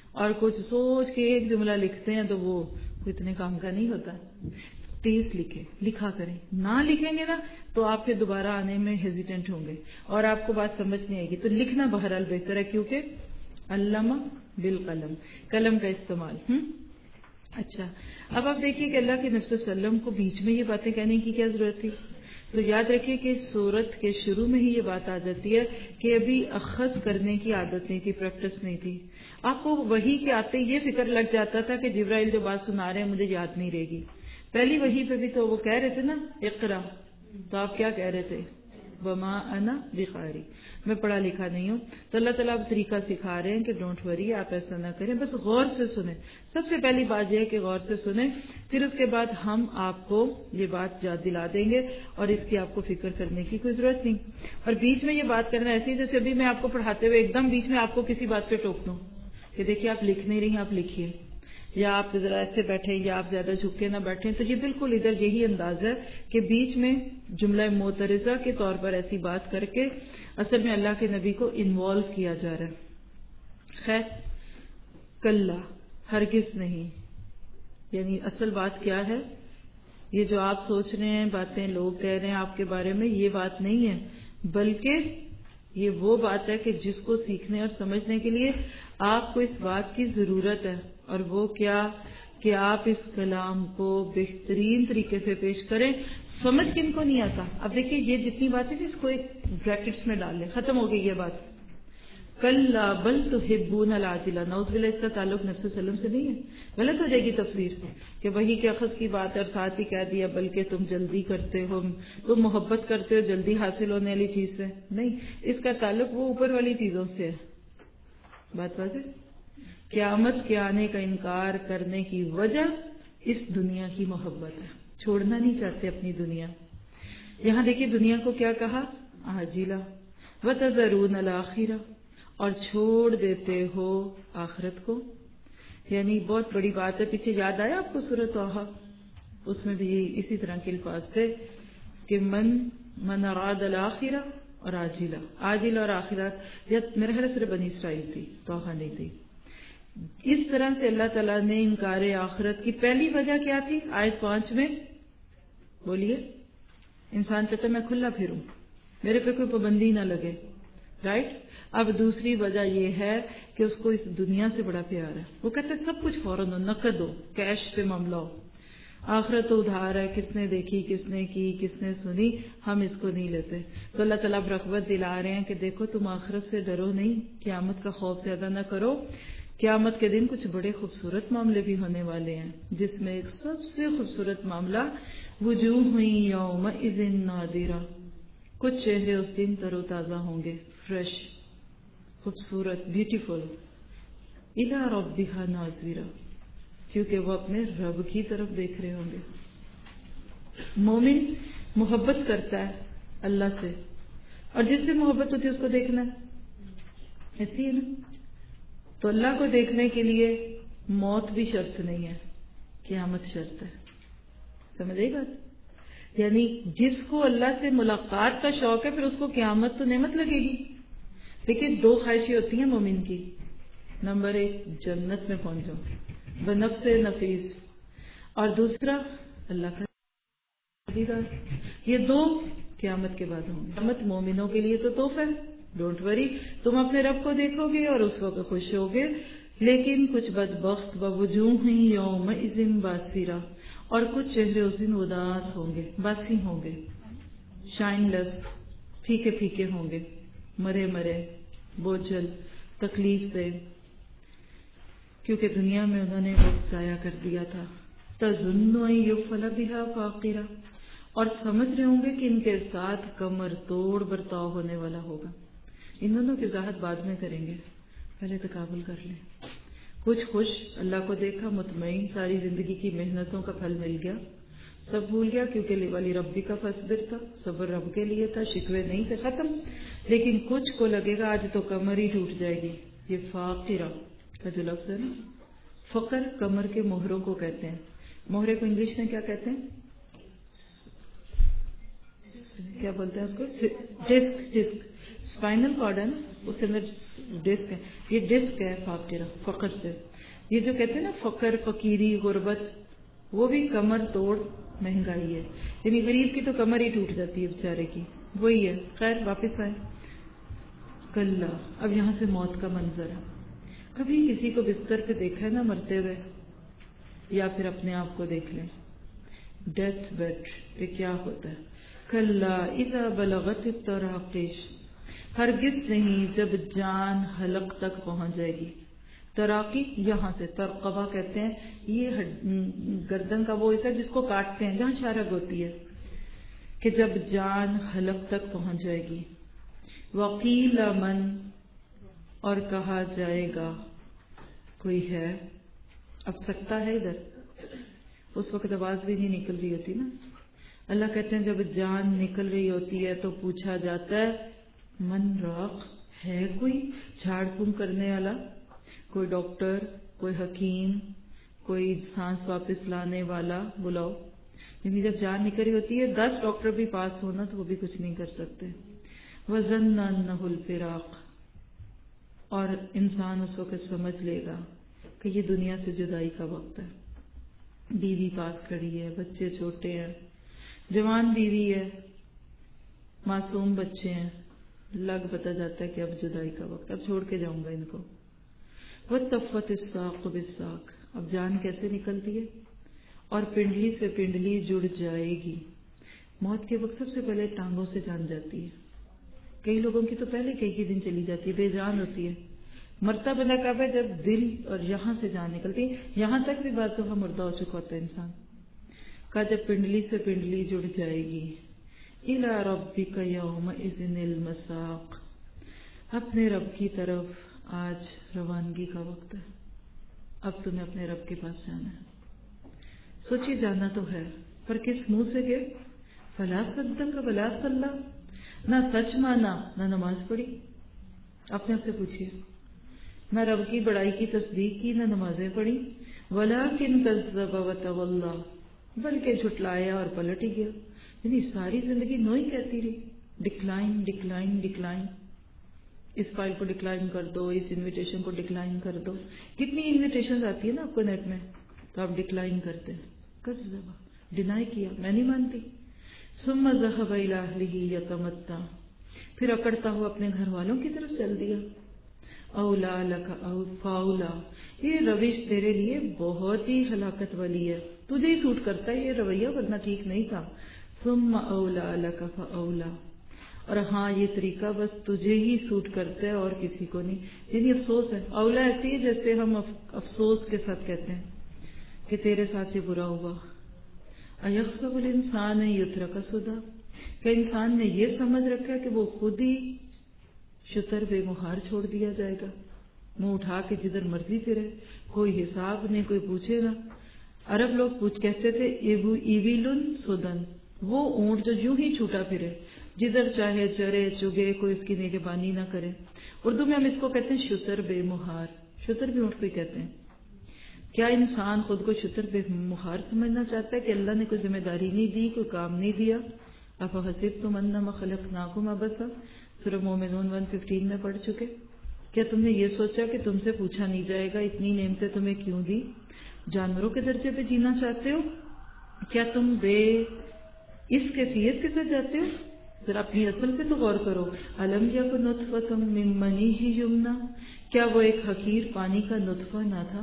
اور کچھ سوچ کے ایک جملہ لکھتے ہیں تو وہ اتنے کام کا نہیں ہوتا. تیز لکھے، لکھا کریں. نہ لکھیں گے نا تو آپ کے دوبارہ آنے میں ہیزیٹنٹ ہوں گے اور آپ کو بات سمجھ نہیں آئے گی. تو لکھنا بہرحال بہتر ہے، کیونکہ علامہ بالقلم، قلم کا استعمال. ہم اچھا، اب آپ دیکھیے کہ اللہ کے نبی صلی اللہ علیہ وسلم کو بیچ میں یہ باتیں کہنے کی کیا ضرورت تھی؟ تو یاد رکھیے کہ سورت کے شروع میں ہی یہ بات آ جاتی ہے کہ ابھی اخذ کرنے کی عادت نہیں تھی، پریکٹس نہیں تھی. آپ کو وحی کے آتے یہ فکر لگ جاتا تھا کہ جبرائیل جو بات سنا رہے ہیں مجھے یاد نہیں رہے گی. پہلی وحی پہ بھی تو وہ کہہ رہے تھے نا اقرا، تو آپ کیا کہہ رہے تھے؟ وما انا بقاری، میں پڑھا لکھا نہیں ہوں. تو اللہ تعالیٰ اب طریقہ سکھا رہے ہیں کہ ڈونٹ وری، آپ ایسا نہ کریں، بس غور سے سنیں. سب سے پہلی بات یہ ہے کہ غور سے سنیں، پھر اس کے بعد ہم آپ کو یہ بات یاد دلا دیں گے اور اس کی آپ کو فکر کرنے کی کوئی ضرورت نہیں. اور بیچ میں یہ بات کرنا ایسی جیسے ابھی میں آپ کو پڑھاتے ہوئے ایک دم بیچ میں آپ کو کسی بات پہ ٹوک دوں کہ دیکھیے آپ لکھ نہیں رہی، آپ لکھیے، یا آپ ذرا ایسے بیٹھیں یا آپ زیادہ جھک کے نہ بیٹھیں. تو یہ بالکل ادھر یہی انداز ہے کہ بیچ میں جملہ معترضہ کے طور پر ایسی بات کر کے اصل میں اللہ کے نبی کو انوالو کیا جا رہا ہے. خیر، کلا، ہرگز نہیں. یعنی اصل بات کیا ہے؟ یہ جو آپ سوچ رہے ہیں، باتیں لوگ کہہ رہے ہیں آپ کے بارے میں، یہ بات نہیں ہے، بلکہ یہ وہ بات ہے کہ جس کو سیکھنے اور سمجھنے کے لیے آپ کو اس بات کی ضرورت ہے. اور وہ کیا کہ آپ اس کلام کو بہترین طریقے سے پیش کریں. سمجھ کن کو نہیں آتا؟ اب دیکھیے یہ جتنی باتیں تھی اس کو ایک بریکٹس میں ڈال لیں، ختم ہو گئی یہ بات. کلا بل تحبون العاجلہ، نعوذ باللہ اس کا تعلق نبی صلی اللہ علیہ وسلم سے نہیں ہے. غلط ہو جائے گی تفسیر کہ وہی کے اخذ کی بات ہے اور ساتھ ہی کہہ دیا بلکہ تم جلدی کرتے ہو، تم محبت کرتے ہو جلدی حاصل ہونے والی چیز سے. نہیں، اس کا تعلق وہ اوپر والی چیزوں سے ہے. بات واضح؟ قیامت کے آنے کا انکار کرنے کی وجہ اس دنیا کی محبت ہے، چھوڑنا نہیں چاہتے اپنی دنیا. یہاں دیکھیے دنیا کو کیا کہا؟ عاجلہ. وتذرون الآخرہ، اور چھوڑ دیتے ہو آخرت کو. یعنی بہت بڑی بات ہے. پیچھے یاد آیا آپ کو سورۃ طٰہٰ؟ اس میں بھی اسی طرح کے الفاظ تھے کہ من من اراد الآخرہ اور عاجلہ. عاجلہ اور آخرت یا میرے خیال سے بنی اسرائیل تھی، طٰہٰ نہیں تھی. اس طرح سے اللہ تعالیٰ نے انکار آخرت کی پہلی وجہ کیا تھی؟ آیت پانچ میں بولیے. انسان کہتا ہے میں کھلا پھروں، میرے پہ کوئی پابندی نہ لگے. رائٹ. اب دوسری وجہ یہ ہے کہ اس کو اس دنیا سے بڑا پیار ہے. وہ کہتے ہیں سب کچھ فوراً ہو، نقد ہو، کیش پہ معاملہ ہو. آخرت تو ادھار ہے، کس نے دیکھی، کس نے کی، کس نے سنی، ہم اس کو نہیں لیتے. تو اللہ تعالیٰ رغبت دلا رہے ہیں کہ دیکھو تم آخرت سے ڈرو نہیں، قیامت کا خوف زیادہ نہ کرو. قیامت کے دن کچھ بڑے خوبصورت معاملے بھی ہونے والے ہیں، جس میں ایک سب سے خوبصورت معاملہ وجوہ یومئذ ناظرہ، کچھ چہرے اس دن تر و تازہ ہوں گے، فریش، خوبصورت، بیوٹیفل. الی ربہا ناظرہ، کیونکہ وہ اپنے رب کی طرف دیکھ رہے ہوں گے. مومن محبت کرتا ہے اللہ سے، اور جس سے محبت ہوتی ہے اس کو دیکھنا ہے، ایسی ہے نا. تو اللہ کو دیکھنے کے لیے موت بھی شرط نہیں ہے، قیامت شرط ہے. سمجھے گا؟ یعنی جس کو اللہ سے ملاقات کا شوق ہے پھر اس کو قیامت تو نعمت لگے گی. لیکن دو خواہشیں ہوتی ہیں مومن کی. نمبر ایک جنت میں پہنچ جاؤ بنفس نفیس، اور دوسرا اللہ کا دیدار. یہ دو قیامت کے بعد ہوں گے. قیامت مومنوں کے لیے تو تحفہ ہے، ڈونٹ وری، تم اپنے رب کو دیکھو گے اور اس وقت خوش ہوگے. لیکن کچھ بدبخت ووجوہ یومئذ باسرہ، اور کچھ چہرے اس دن اداس ہوں گے، باسی ہوں گے، شائن لیس، پھیکے پھیکے ہوں گے، مرے مرے، بوجھل، تکلیف دے، کیونکہ دنیا میں انہوں نے وقت ضائع کر دیا تھا. تظن ان یفعل بہا فاقرہ، اور سمجھ رہے ہوں گے کہ ان کے ساتھ کمر توڑ برتاؤ ہونے والا ہوگا. ان دونوں کی وضاحت بعد میں کریں گے، پہلے تقابل کر لیں. کچھ خوش، اللہ کو دیکھا، مطمئن، ساری زندگی کی محنتوں کا پھل مل گیا، سب بھول گیا کیونکہ والی ربی کا فصبر تھا، صبر رب کے لیے تھا، شکوے نہیں تھے، ختم. لیکن کچھ کو لگے گا آج تو کمر ہی ٹوٹ جائے گی. یہ فاقرہ کا جو لفظ ہے نا، فقر کمر کے مہروں کو کہتے ہیں. مہرے کو انگلش میں کیا کہتے ہیں؟ کیا بولتے ہیں اس کو؟ ڈسک. ڈسک اسپائنل کارڈ ہے نا، اس کے اندر ڈسک ہے، یہ ڈسک ہے فاقرہ، فقر سے. یہ جو کہتے ہیں نا فقر، فقیری، غربت، وہ بھی کمر توڑ مہنگائی ہے. یعنی غریب کی تو کمر ہی ٹوٹ جاتی ہے بیچارے کی، وہی ہے. خیر واپس آئے. کلا، اب یہاں سے موت کا منظر ہے. کبھی کسی کو بستر پہ دیکھا ہے نا مرتے ہوئے، یا پھر اپنے آپ کو دیکھ لیں. ڈیتھ بیڈ پہ کیا ہوتا ہے. کلا اذا بلغت التراقیش، ہرگز نہیں جب جان حلق تک پہنچ جائے گی. تراقی یہاں سے ترقبہ کہتے ہیں، یہ گردن کا وہ حصہ جس کو کاٹتے ہیں، جہاں شارگ ہوتی ہے، کہ جب جان حلق تک پہنچ جائے گی. وقیل من، اور کہا جائے گا کوئی ہے. اب سکتا ہے ادھر، اس وقت آواز بھی نہیں نکل رہی ہوتی نا. اللہ کہتے ہیں جب جان نکل رہی ہوتی ہے تو پوچھا جاتا ہے من راق، ہے کوئی جھاڑ پھونک کرنے والا، کوئی ڈاکٹر، کوئی حکیم، کوئی سانس واپس لانے والا، بلاؤ. یعنی جب جان نکل رہی ہوتی ہے دس ڈاکٹر بھی پاس ہونا تو وہ بھی کچھ نہیں کر سکتے. وَظَنَّ أَنَّهُ الْفِرَاقُ، اور انسان اس وقت سمجھ لے گا کہ یہ دنیا سے جدائی کا وقت ہے. بیوی پاس کھڑی ہے، بچے چھوٹے ہیں، جوان بیوی ہے، معصوم بچے ہیں. لگ پتہ جاتا ہے کہ اب جدائی کا وقت، اب چھوڑ کے جاؤں گا ان کو. وَالتَّفَّتِ السَّاقُ بِالسَّاقِ، اب جان کیسے نکلتی ہے، اور پنڈلی سے پنڈلی جڑ جائے گی. موت کے وقت سب سے پہلے ٹانگوں سے جان جاتی ہے. کئی لوگوں کی تو پہلے کئی کئی دن چلی جاتی ہے، بے جان ہوتی ہے. مرتا بندہ کب ہے؟ جب دل اور یہاں سے جان نکلتی ہے. یہاں تک بھی بعض دفعہ مردہ ہو چکا ہوتا ہے انسان کا. جب پنڈلی سے پنڈلی جڑ جائے گی. اِلَى رَبِّكَ يَوْمَئِذٍ الْمَسَاقُ، اپنے رب کی طرف آج روانگی کا وقت ہے. اب تمہیں اپنے رب کے پاس جانا ہے. سوچی جانا تو ہے، پر کس منہ سے گئے؟ فَلَا صَدَّقَ وَلَا صَلَّى، نہ سچ مانا نہ نماز پڑھی. اپنے سے پوچھئے، نہ رب کی بڑائی کی تصدیق کی نہ نمازیں پڑھی. وَلَكِنْ كَذَّبَ وَتَوَلَّى، بلکہ جھٹلایا اور پلٹ ہی گیا. یعنی ساری زندگی نو ہی کہتی رہی، ڈکلائن ڈکلائن ڈکلائن. اس فائل کو ڈکلائن کر دو، اس انویٹیشن کو ڈکلائن کر دو. کتنی انویٹیشن آتی ہے نا آپ کو نیٹ میں، تو آپ ڈکلائن کرتے ہیں. کذب، ڈینائی کیا، میں نہیں مانتی. ثم ذهب الى اهله يتمتع، پھر اکڑتا ہوا اپنے گھر والوں کی طرف چل دیا. اولا لک او فاولا، یہ روش تیرے لیے بہت ہی ہلاکت والی ہے، تجھے ہی سوٹ کرتا ہے یہ رویہ، ورنہ ٹھیک نہیں تھا. ثم اولا لک فاولا، اور ہاں یہ طریقہ بس تجھے ہی سوٹ کرتا ہے اور کسی کو نہیں. یعنی افسوس ہے. اولا ایسی ہے جیسے ہم افسوس کے ساتھ کہتے ہیں کہ تیرے ساتھ یہ برا ہوا. ایحسب الانسان یترک سدی، کہ انسان نے یہ سمجھ رکھا ہے کہ وہ خود ہی شتر بے مہار چھوڑ دیا جائے گا، منہ اٹھا کے جدھر مرضی پھرے، کوئی حساب نہیں، کوئی پوچھے نہ. عرب لوگ پوچھ کہتے تھے ایبو ایویلن سدن، وہ اونٹ جو یوں ہی چھوٹا پھرے، جدھر چاہے چرے چگے، کوئی اس کی نگہبانی نہ کرے. اردو میں ہم اس کو کہتے ہیں شتر بے مہار. شتر بھی اونٹ کو ہی کہتے ہیں. کیا انسان خود کو شتر بے مہار سمجھنا چاہتا ہے کہ اللہ نے کوئی ذمہ داری نہیں دی، کوئی کام نہیں دیا؟ افحسبتم انما خلقناکم عبثا، سورہ مومنون ایک سو پندرہ میں پڑھ چکے. کیا تم نے یہ سوچا کہ تم سے پوچھا نہیں جائے گا اتنی نعمتیں تمہیں کیوں دی؟ جانوروں کے درجے پہ جینا چاہتے ہو؟ کیا تم بے اس کیفیت کے ساتھ جاتے ہو؟ ذرا اپنی اصل پہ تو غور کرو. الم یکن نطفۃ من منی یمنی، کیا وہ ایک حقیر پانی کا نطفہ نہ تھا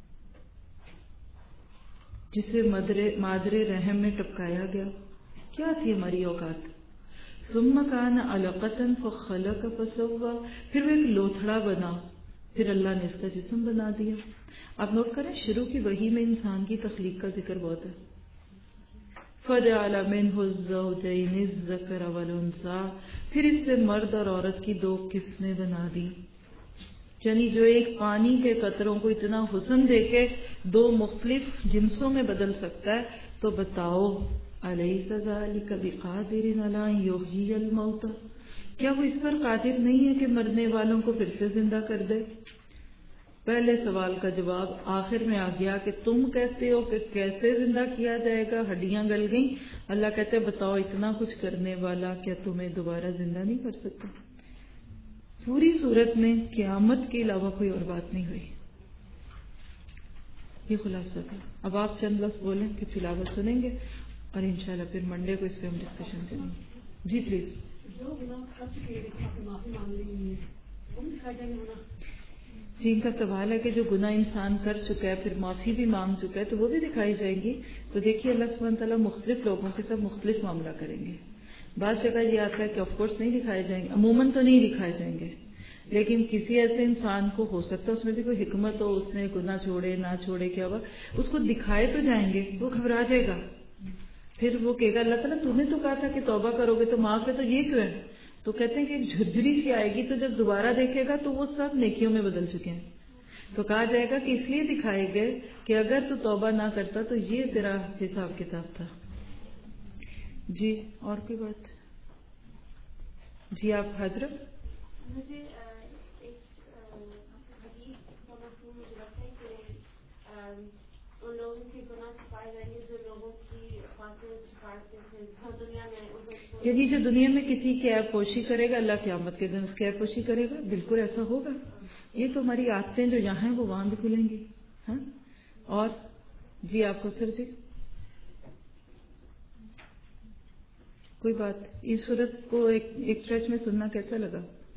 جسے مادر رحم میں ٹپکایا گیا؟ کیا تھی ہماری اوقات؟ ثم کان علقۃ فخلق فسوی، پھر وہ ایک لوتھڑا بنا، پھر اللہ نے اس کا جسم بنا دیا. آپ نوٹ کریں شروع کی وحی میں انسان کی تخلیق کا ذکر بہت ہے. فجعل منہ الزوجین الذکر والانثی، پھر اس سے مرد اور عورت کی دو قسمیں بنا دی. یعنی جو ایک پانی کے قطروں کو اتنا حسن دے کے دو مختلف جنسوں میں بدل سکتا ہے، تو بتاؤ الیس ذلک بقادر علی ان یحیی الموتى، کیا وہ اس پر قادر نہیں ہے کہ مرنے والوں کو پھر سے زندہ کر دے؟ پہلے سوال کا جواب آخر میں آ گیا کہ تم کہتے ہو کہ کیسے زندہ کیا جائے گا، ہڈیاں گل گئیں. اللہ کہتے بتاؤ اتنا کچھ کرنے والا کیا تمہیں دوبارہ زندہ نہیں کر سکتا؟ پوری صورت میں قیامت کے علاوہ کوئی اور بات نہیں ہوئی. یہ خلاصہ تھا. اب آپ چند لفظ بولیں کہ تلاوت سنیں گے اور انشاءاللہ پھر منڈے کو اس پہ ہم ڈسکشن کریں گے. جی پلیز. جی ان کا سوال ہے کہ جو گناہ انسان کر چکا ہے پھر معافی بھی مانگ چکا ہے تو وہ بھی دکھائی جائیں گی. تو دیکھیے اللہ سبحانہ تعالیٰ مختلف لوگوں کے ساتھ مختلف معاملہ کریں گے. بعض جگہ یہ آتا ہے کہ آف کورس نہیں دکھائے جائیں گے, عموماً تو نہیں دکھائے جائیں گے, لیکن کسی ایسے انسان کو ہو سکتا ہے اس میں بھی کوئی حکمت ہو, اس نے گناہ چھوڑے نہ چھوڑے کیا ہوا, اس کو دکھائے تو جائیں گے, وہ گھبرا جائے گا, پھر وہ کہے گا اللہ تعالیٰ تم نے تو کہا تھا کہ توبہ کرو گے تو معاف ہے, تو یہ کیوں ہے؟ تو کہتے ہیں کہ ایک جھرجھری سی آئے گی تو جب دوبارہ دیکھے گا تو وہ سب نیکیوں میں بدل چکے ہیں. تو کہا جائے گا کہ اس لیے دکھائے گئے کہ اگر تو توبہ نہ کرتا تو یہ تیرا حساب کتاب تھا. جی اور کوئی بات؟ جی آپ حضرت.
مجھے ایک حدیث کا مفہوم مجھے لگتا ہے کہ ان لوگوں کے گناہ چھپائے جائیں گے جو لوگوں کی باتیں چھپاتے تھے دنیا میں.
یعنی جو دنیا میں کسی کی عیب پوشی کرے گا اللہ قیامت کے دن اس کی عیب پوشی کرے گا. بالکل ایسا ہوگا. یہ تو ہماری عادتیں جو یہاں ہیں وہ وہاں بھی کھلیں گی. ہاں اور جی آپ کو سر جی کوئی بات. اس صورت کو ایک ایک اسٹریچ میں سننا کیسا لگا؟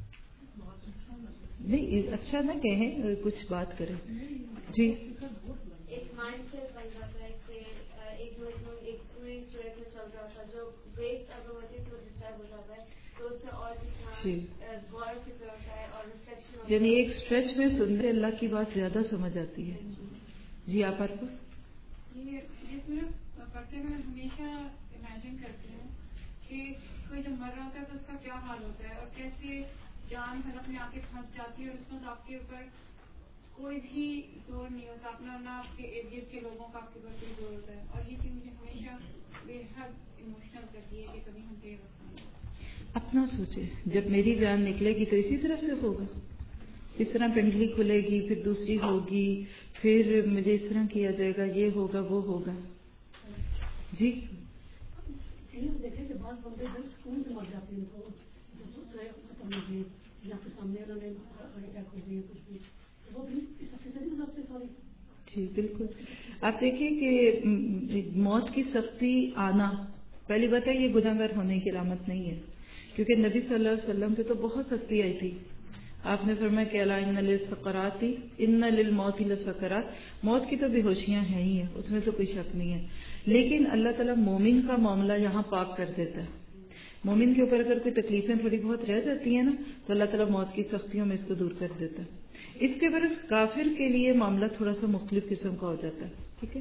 نہیں اچھا نہ کہیں, کچھ بات کریں. جی
ایک مائنڈ سیٹ بن جاتا ہے کہ ایک ایک پوری اسٹریس میں چل رہا تھا, جو بریک اگر ہوتی ہے تو ڈسٹرب ہو جاتا ہے, تو اس سے اور غور فکر ہوتا ہے اور ریفلیکشن.
یعنی ایک اسٹریچ میں سنتے اللہ کی بات زیادہ سمجھ آتی ہے. جی آپ آپ کو
یہ صرف پڑھتے ہوئے ہمیشہ امیجن کرتے ہیں کہ کوئی جب مر رہا ہوتا ہے تو اس کا کیا حال ہوتا ہے اور کیسے جان حلق میں آ کے پھنس جاتی ہے, اور اس میں آپ کے اوپر کوئی بھی زور نہیں ہوتا, اپنا نہ آپ کے ارد گرد کے لوگوں کا آپ کے اوپر کوئی زور ہوتا ہے. اور یہ چیز مجھے ہمیشہ بے حد ایموشنل کرتی ہے کہ کبھی ہم دیر رکھتے ہیں.
اپنا سوچے جب میری جان نکلے گی تو اسی طرح سے ہوگا, اس طرح پنڈلی کھلے گی پھر دوسری ہوگی, پھر مجھے اس طرح کیا جائے گا, یہ ہوگا وہ ہوگا. جی
دیکھیں کہ بعض بندے جو سکون سے مر جاتے ہیں, ان کو ختم ہو گئی یا پھر سامنے انہوں نے ہارٹ اٹیک ہو گئی کچھ بھی, وہ بھی اس ہفتے سے نہیں گزرتے ساری. جی
بالکل. آپ دیکھیں کہ موت کی سختی آنا پہلی بات ہے, یہ گناہگار ہونے کی علامت نہیں ہے, کیونکہ نبی صلی اللہ علیہ وسلم پہ تو بہت سختی آئی تھی. آپ نے فرمایا کہ الا ان للسکرات ان للموت لسکرات, موت کی تو بے ہوشیاں ہیں ہی ہیں, اس میں تو کوئی شک نہیں ہے, لیکن اللہ تعالیٰ مومن کا معاملہ یہاں پاک کر دیتا ہے. مومن کے اوپر اگر کوئی تکلیفیں تھوڑی بہت رہ جاتی ہیں نا تو اللہ تعالیٰ موت کی سختیوں میں اس کو دور کر دیتا ہے. اس کے برعکس کافر کے لیے معاملہ تھوڑا سا مختلف قسم کا ہو جاتا ہے. ٹھیک ہے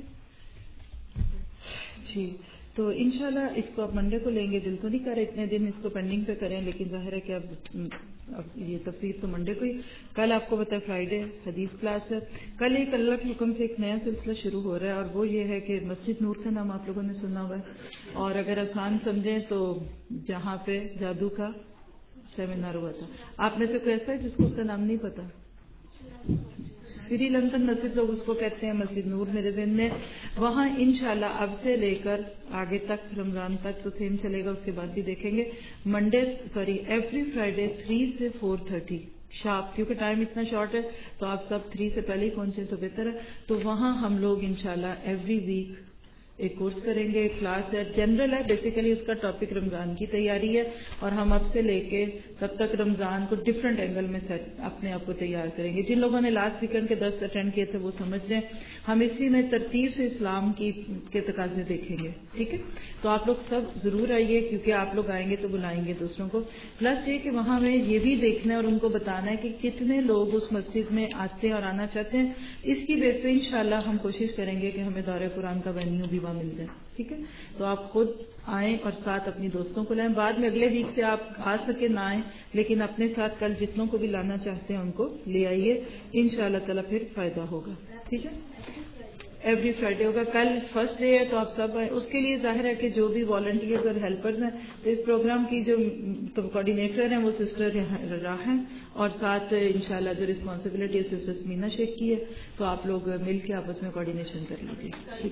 جی. تو انشاءاللہ اس کو آپ منڈے کو لیں گے, دل تو نہیں کر رہے اتنے دن اس کو پینڈنگ پہ کریں, لیکن ظاہر ہے کہ اب اب یہ تفسیر تو منڈے کو ہی. کل آپ کو پتہ ہے فرائیڈے حدیث کلاس ہے. کل ایک اللہ کے حکم سے ایک نیا سلسلہ شروع ہو رہا ہے, اور وہ یہ ہے کہ مسجد نور کا نام آپ لوگوں نے سنا ہوا ہے, اور اگر آسان سمجھیں تو جہاں پہ جادو کا سیمینار ہوا تھا. آپ میں سے کوئی ایسا ہے جس کو اس کا نام نہیں پتا؟ سری لنکن مسجد لوگ اس کو کہتے ہیں, مسجد نور میرے ذہن میں. وہاں انشاءاللہ اب سے لے کر آگے تک رمضان تک تو سیم چلے گا, اس کے بعد بھی دیکھیں گے. Monday sorry every Friday three سے فور تھرٹی شارپ, کیونکہ ٹائم اتنا شارٹ ہے تو آپ سب تھری سے پہلے ہی پہنچیں تو بہتر ہے. تو وہاں ہم لوگ انشاءاللہ ایوری ویک ایک کورس کریں گے, ایک کلاس ہے, جنرل ہے, بیسیکلی اس کا ٹاپک رمضان کی تیاری ہے, اور ہم اب سے لے کے تب تک رمضان کو ڈفرینٹ اینگل میں سیٹ اپنے آپ کو تیار کریں گے. جن لوگوں نے لاسٹ ویکینڈ کے دس اٹینڈ کیے تھے وہ سمجھ لیں, ہم اسی میں ترتیب سے اسلام کی کے تقاضے دیکھیں گے. ٹھیک ہے, تو آپ لوگ سب ضرور آئیے, کیونکہ آپ لوگ آئیں گے تو بلائیں گے دوسروں کو. پلس یہ کہ وہاں ہمیں یہ بھی دیکھنا ہے اور ان کو بتانا ہے کہ کتنے لوگ اس مسجد میں آتے ہیں اور آنا چاہتے ہیں. اس کی بیس پہ انشاءاللہ ہم کوشش کریں گے کہ ہمیں دورہ قرآن کا وینیو بھی وہاں مل جائے. ٹھیک ہے, تو آپ خود آئیں اور ساتھ اپنی دوستوں کو لائیں. بعد میں اگلے ویک سے آپ آ سکے نہ آئیں, لیکن اپنے ساتھ کل جتنوں کو بھی لانا چاہتے ہیں ان کو لے آئیے, انشاءاللہ تعالیٰ پھر فائدہ ہوگا. ٹھیک ہے, ایوری فرائیڈے ہوگا. کل فرسٹ ڈے ہے تو آپ سب آئیں. اس کے لیے ظاہر ہے کہ جو بھی والنٹیئرز اور ہیلپرز ہیں تو اس پروگرام کی جو کوآرڈینیٹر ہیں وہ سسٹر راہ ہیں, اور ساتھ انشاءاللہ جو رسپانسبلٹی ہے سسٹر سمینا شیخ کی ہے, تو آپ لوگ مل کے آپس میں کوآرڈینیشن کر لیجیے.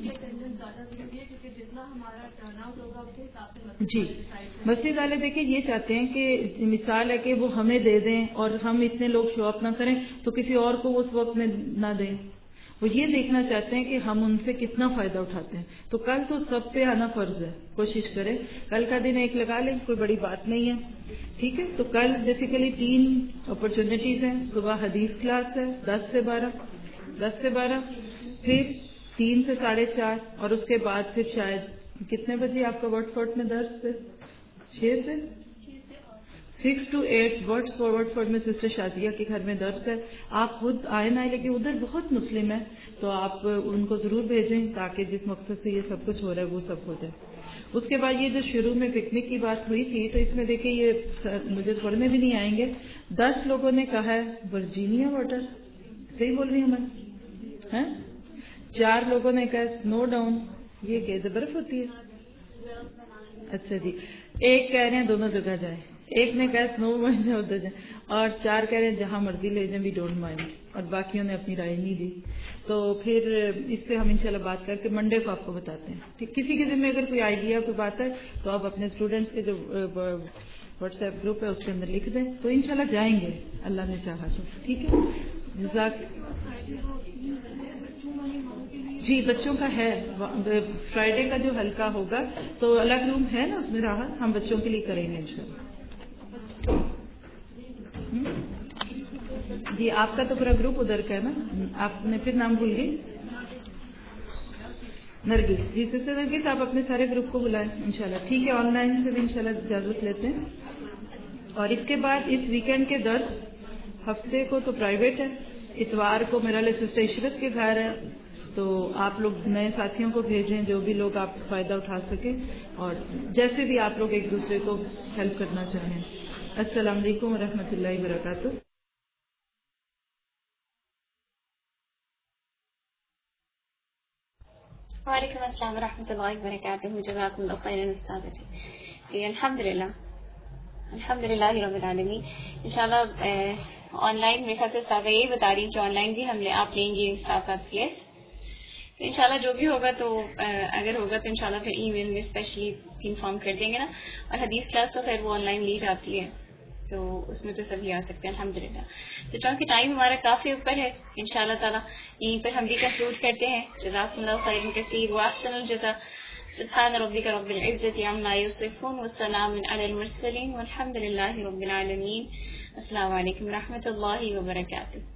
جی مسجد والے دیکھیں یہ چاہتے ہیں کہ مثال ہے کہ وہ ہمیں دے دیں اور ہم اتنے لوگ شو اپ نہ کریں تو کسی اور کو اس وقت میں نہ دیں. وہ یہ دیکھنا چاہتے ہیں کہ ہم ان سے کتنا فائدہ اٹھاتے ہیں. تو کل تو سب پہ آنا فرض ہے, کوشش کریں کل کا دن ایک لگا لیں, کوئی بڑی بات نہیں ہے. ٹھیک ہے, تو کل بیسیکلی تین اپرچونٹیز ہیں. صبح حدیث کلاس ہے دس سے بارہ دس سے بارہ پھر تین سے ساڑھے چار, اور اس کے بعد پھر شاید کتنے بجے آپ کا ورڈ فورٹ میں درس ہے؟ چھ سے six to eight words forward فورڈ میں سسٹر شازیہ کے گھر میں درس ہے. آپ خود آئے نہ آئے, لیکن ادھر بہت مسلم ہیں تو آپ ان کو ضرور بھیجیں تاکہ جس مقصد سے یہ سب کچھ ہو رہا ہے وہ سب ہو جائے. اس کے بعد یہ جو شروع میں پکنک کی بات ہوئی تھی تو اس میں دیکھیں یہ مجھے پڑھنے بھی نہیں آئیں گے. دس لوگوں نے کہا ہے ورجینیا واٹر, صحیح بول رہی ہوں میں؟ چار لوگوں نے کہا سنو ڈاؤن, یہ کہ برف ہوتی ہے. اچھا جی, ایک کہہ رہے ہیں دونوں جگہ جائیں, ایک نے کہا سنو مائنڈ ادھر جائیں, اور چار کہہ رہے ہیں جہاں مرضی لے جائیں, وی ڈونٹ مائنڈ, اور باقیوں نے اپنی رائے نہیں دی. تو پھر اس پہ ہم انشاءاللہ بات کر کے منڈے کو آپ کو بتاتے ہیں. ٹھیک, کسی کے ذمہ اگر کوئی آئیڈیا کوئی بات ہے تو آپ اپنے اسٹوڈینٹس کے جو واٹس ایپ گروپ ہے اس کے اندر لکھ دیں, تو انشاءاللہ جائیں گے اللہ نے چاہا تو. ٹھیک ہے, جزاک. جی بچوں کا ہے, فرائیڈے کا جو ہلکا ہوگا تو الگ روم ہے نا اس میں راحت, ہم بچوں کے لیے کریں گے انشاءاللہ. جی آپ کا تو پورا گروپ ادھر کا ہے نا, آپ نے پھر نام بھول گئی نرگس. جی سسٹر نرگس آپ اپنے سارے گروپ کو بلائیں انشاءاللہ. ٹھیک ہے, آن لائن سے بھی انشاءاللہ اجازت لیتے ہیں. اور اس کے بعد اس ویکینڈ کے درس ہفتے کو تو پرائیویٹ ہے, اتوار کو میرا لے سسٹر عشرت کے گھر ہے, تو آپ لوگ نئے ساتھیوں کو بھیجیں جو بھی لوگ آپ فائدہ اٹھا سکیں, اور جیسے بھی آپ لوگ ایک دوسرے کو ہیلپ کرنا چاہیں. السلام علیکم ورحمۃ اللہ وبرکاتہ.
وعلیکم السلام ورحمۃ اللہ وبرکاتہ. جزاکم اللہ خیرا استاد جی. جی الحمد للہ الحمد للہ رب العالمین. انشاءاللہ آن لائن میرے خیال سے استاد یہی بتا رہی ہوں کہ آن لائن بھی ہم لے آپ لیں گے ساتھ ساتھ کیس. انشاءاللہ جو بھی ہوگا تو اگر ہوگا تو انشاءاللہ پھر ای میل میں اسپیشلی انفارم کر دیں گے نا. اور حدیث کلاس تو خیر وہ آن لائن لی جاتی ہے تو اس میں تو سبھی آ سکتے ہیں الحمد للہ. تو چونکہ ٹائم ہمارا کافی اوپر ہے انشاءاللہ تعالیٰ یہیں پر ہم بھی کنکلوڈ کرتے ہیں. جزاکم اللہ خیر کثیر واحسن الجزاء. سبحان ربک رب العزۃ عما یصفون وسلام علی المرسلین والحمد للہ رب العالمین. السلام علیکم ورحمۃ اللہ وبرکاتہ.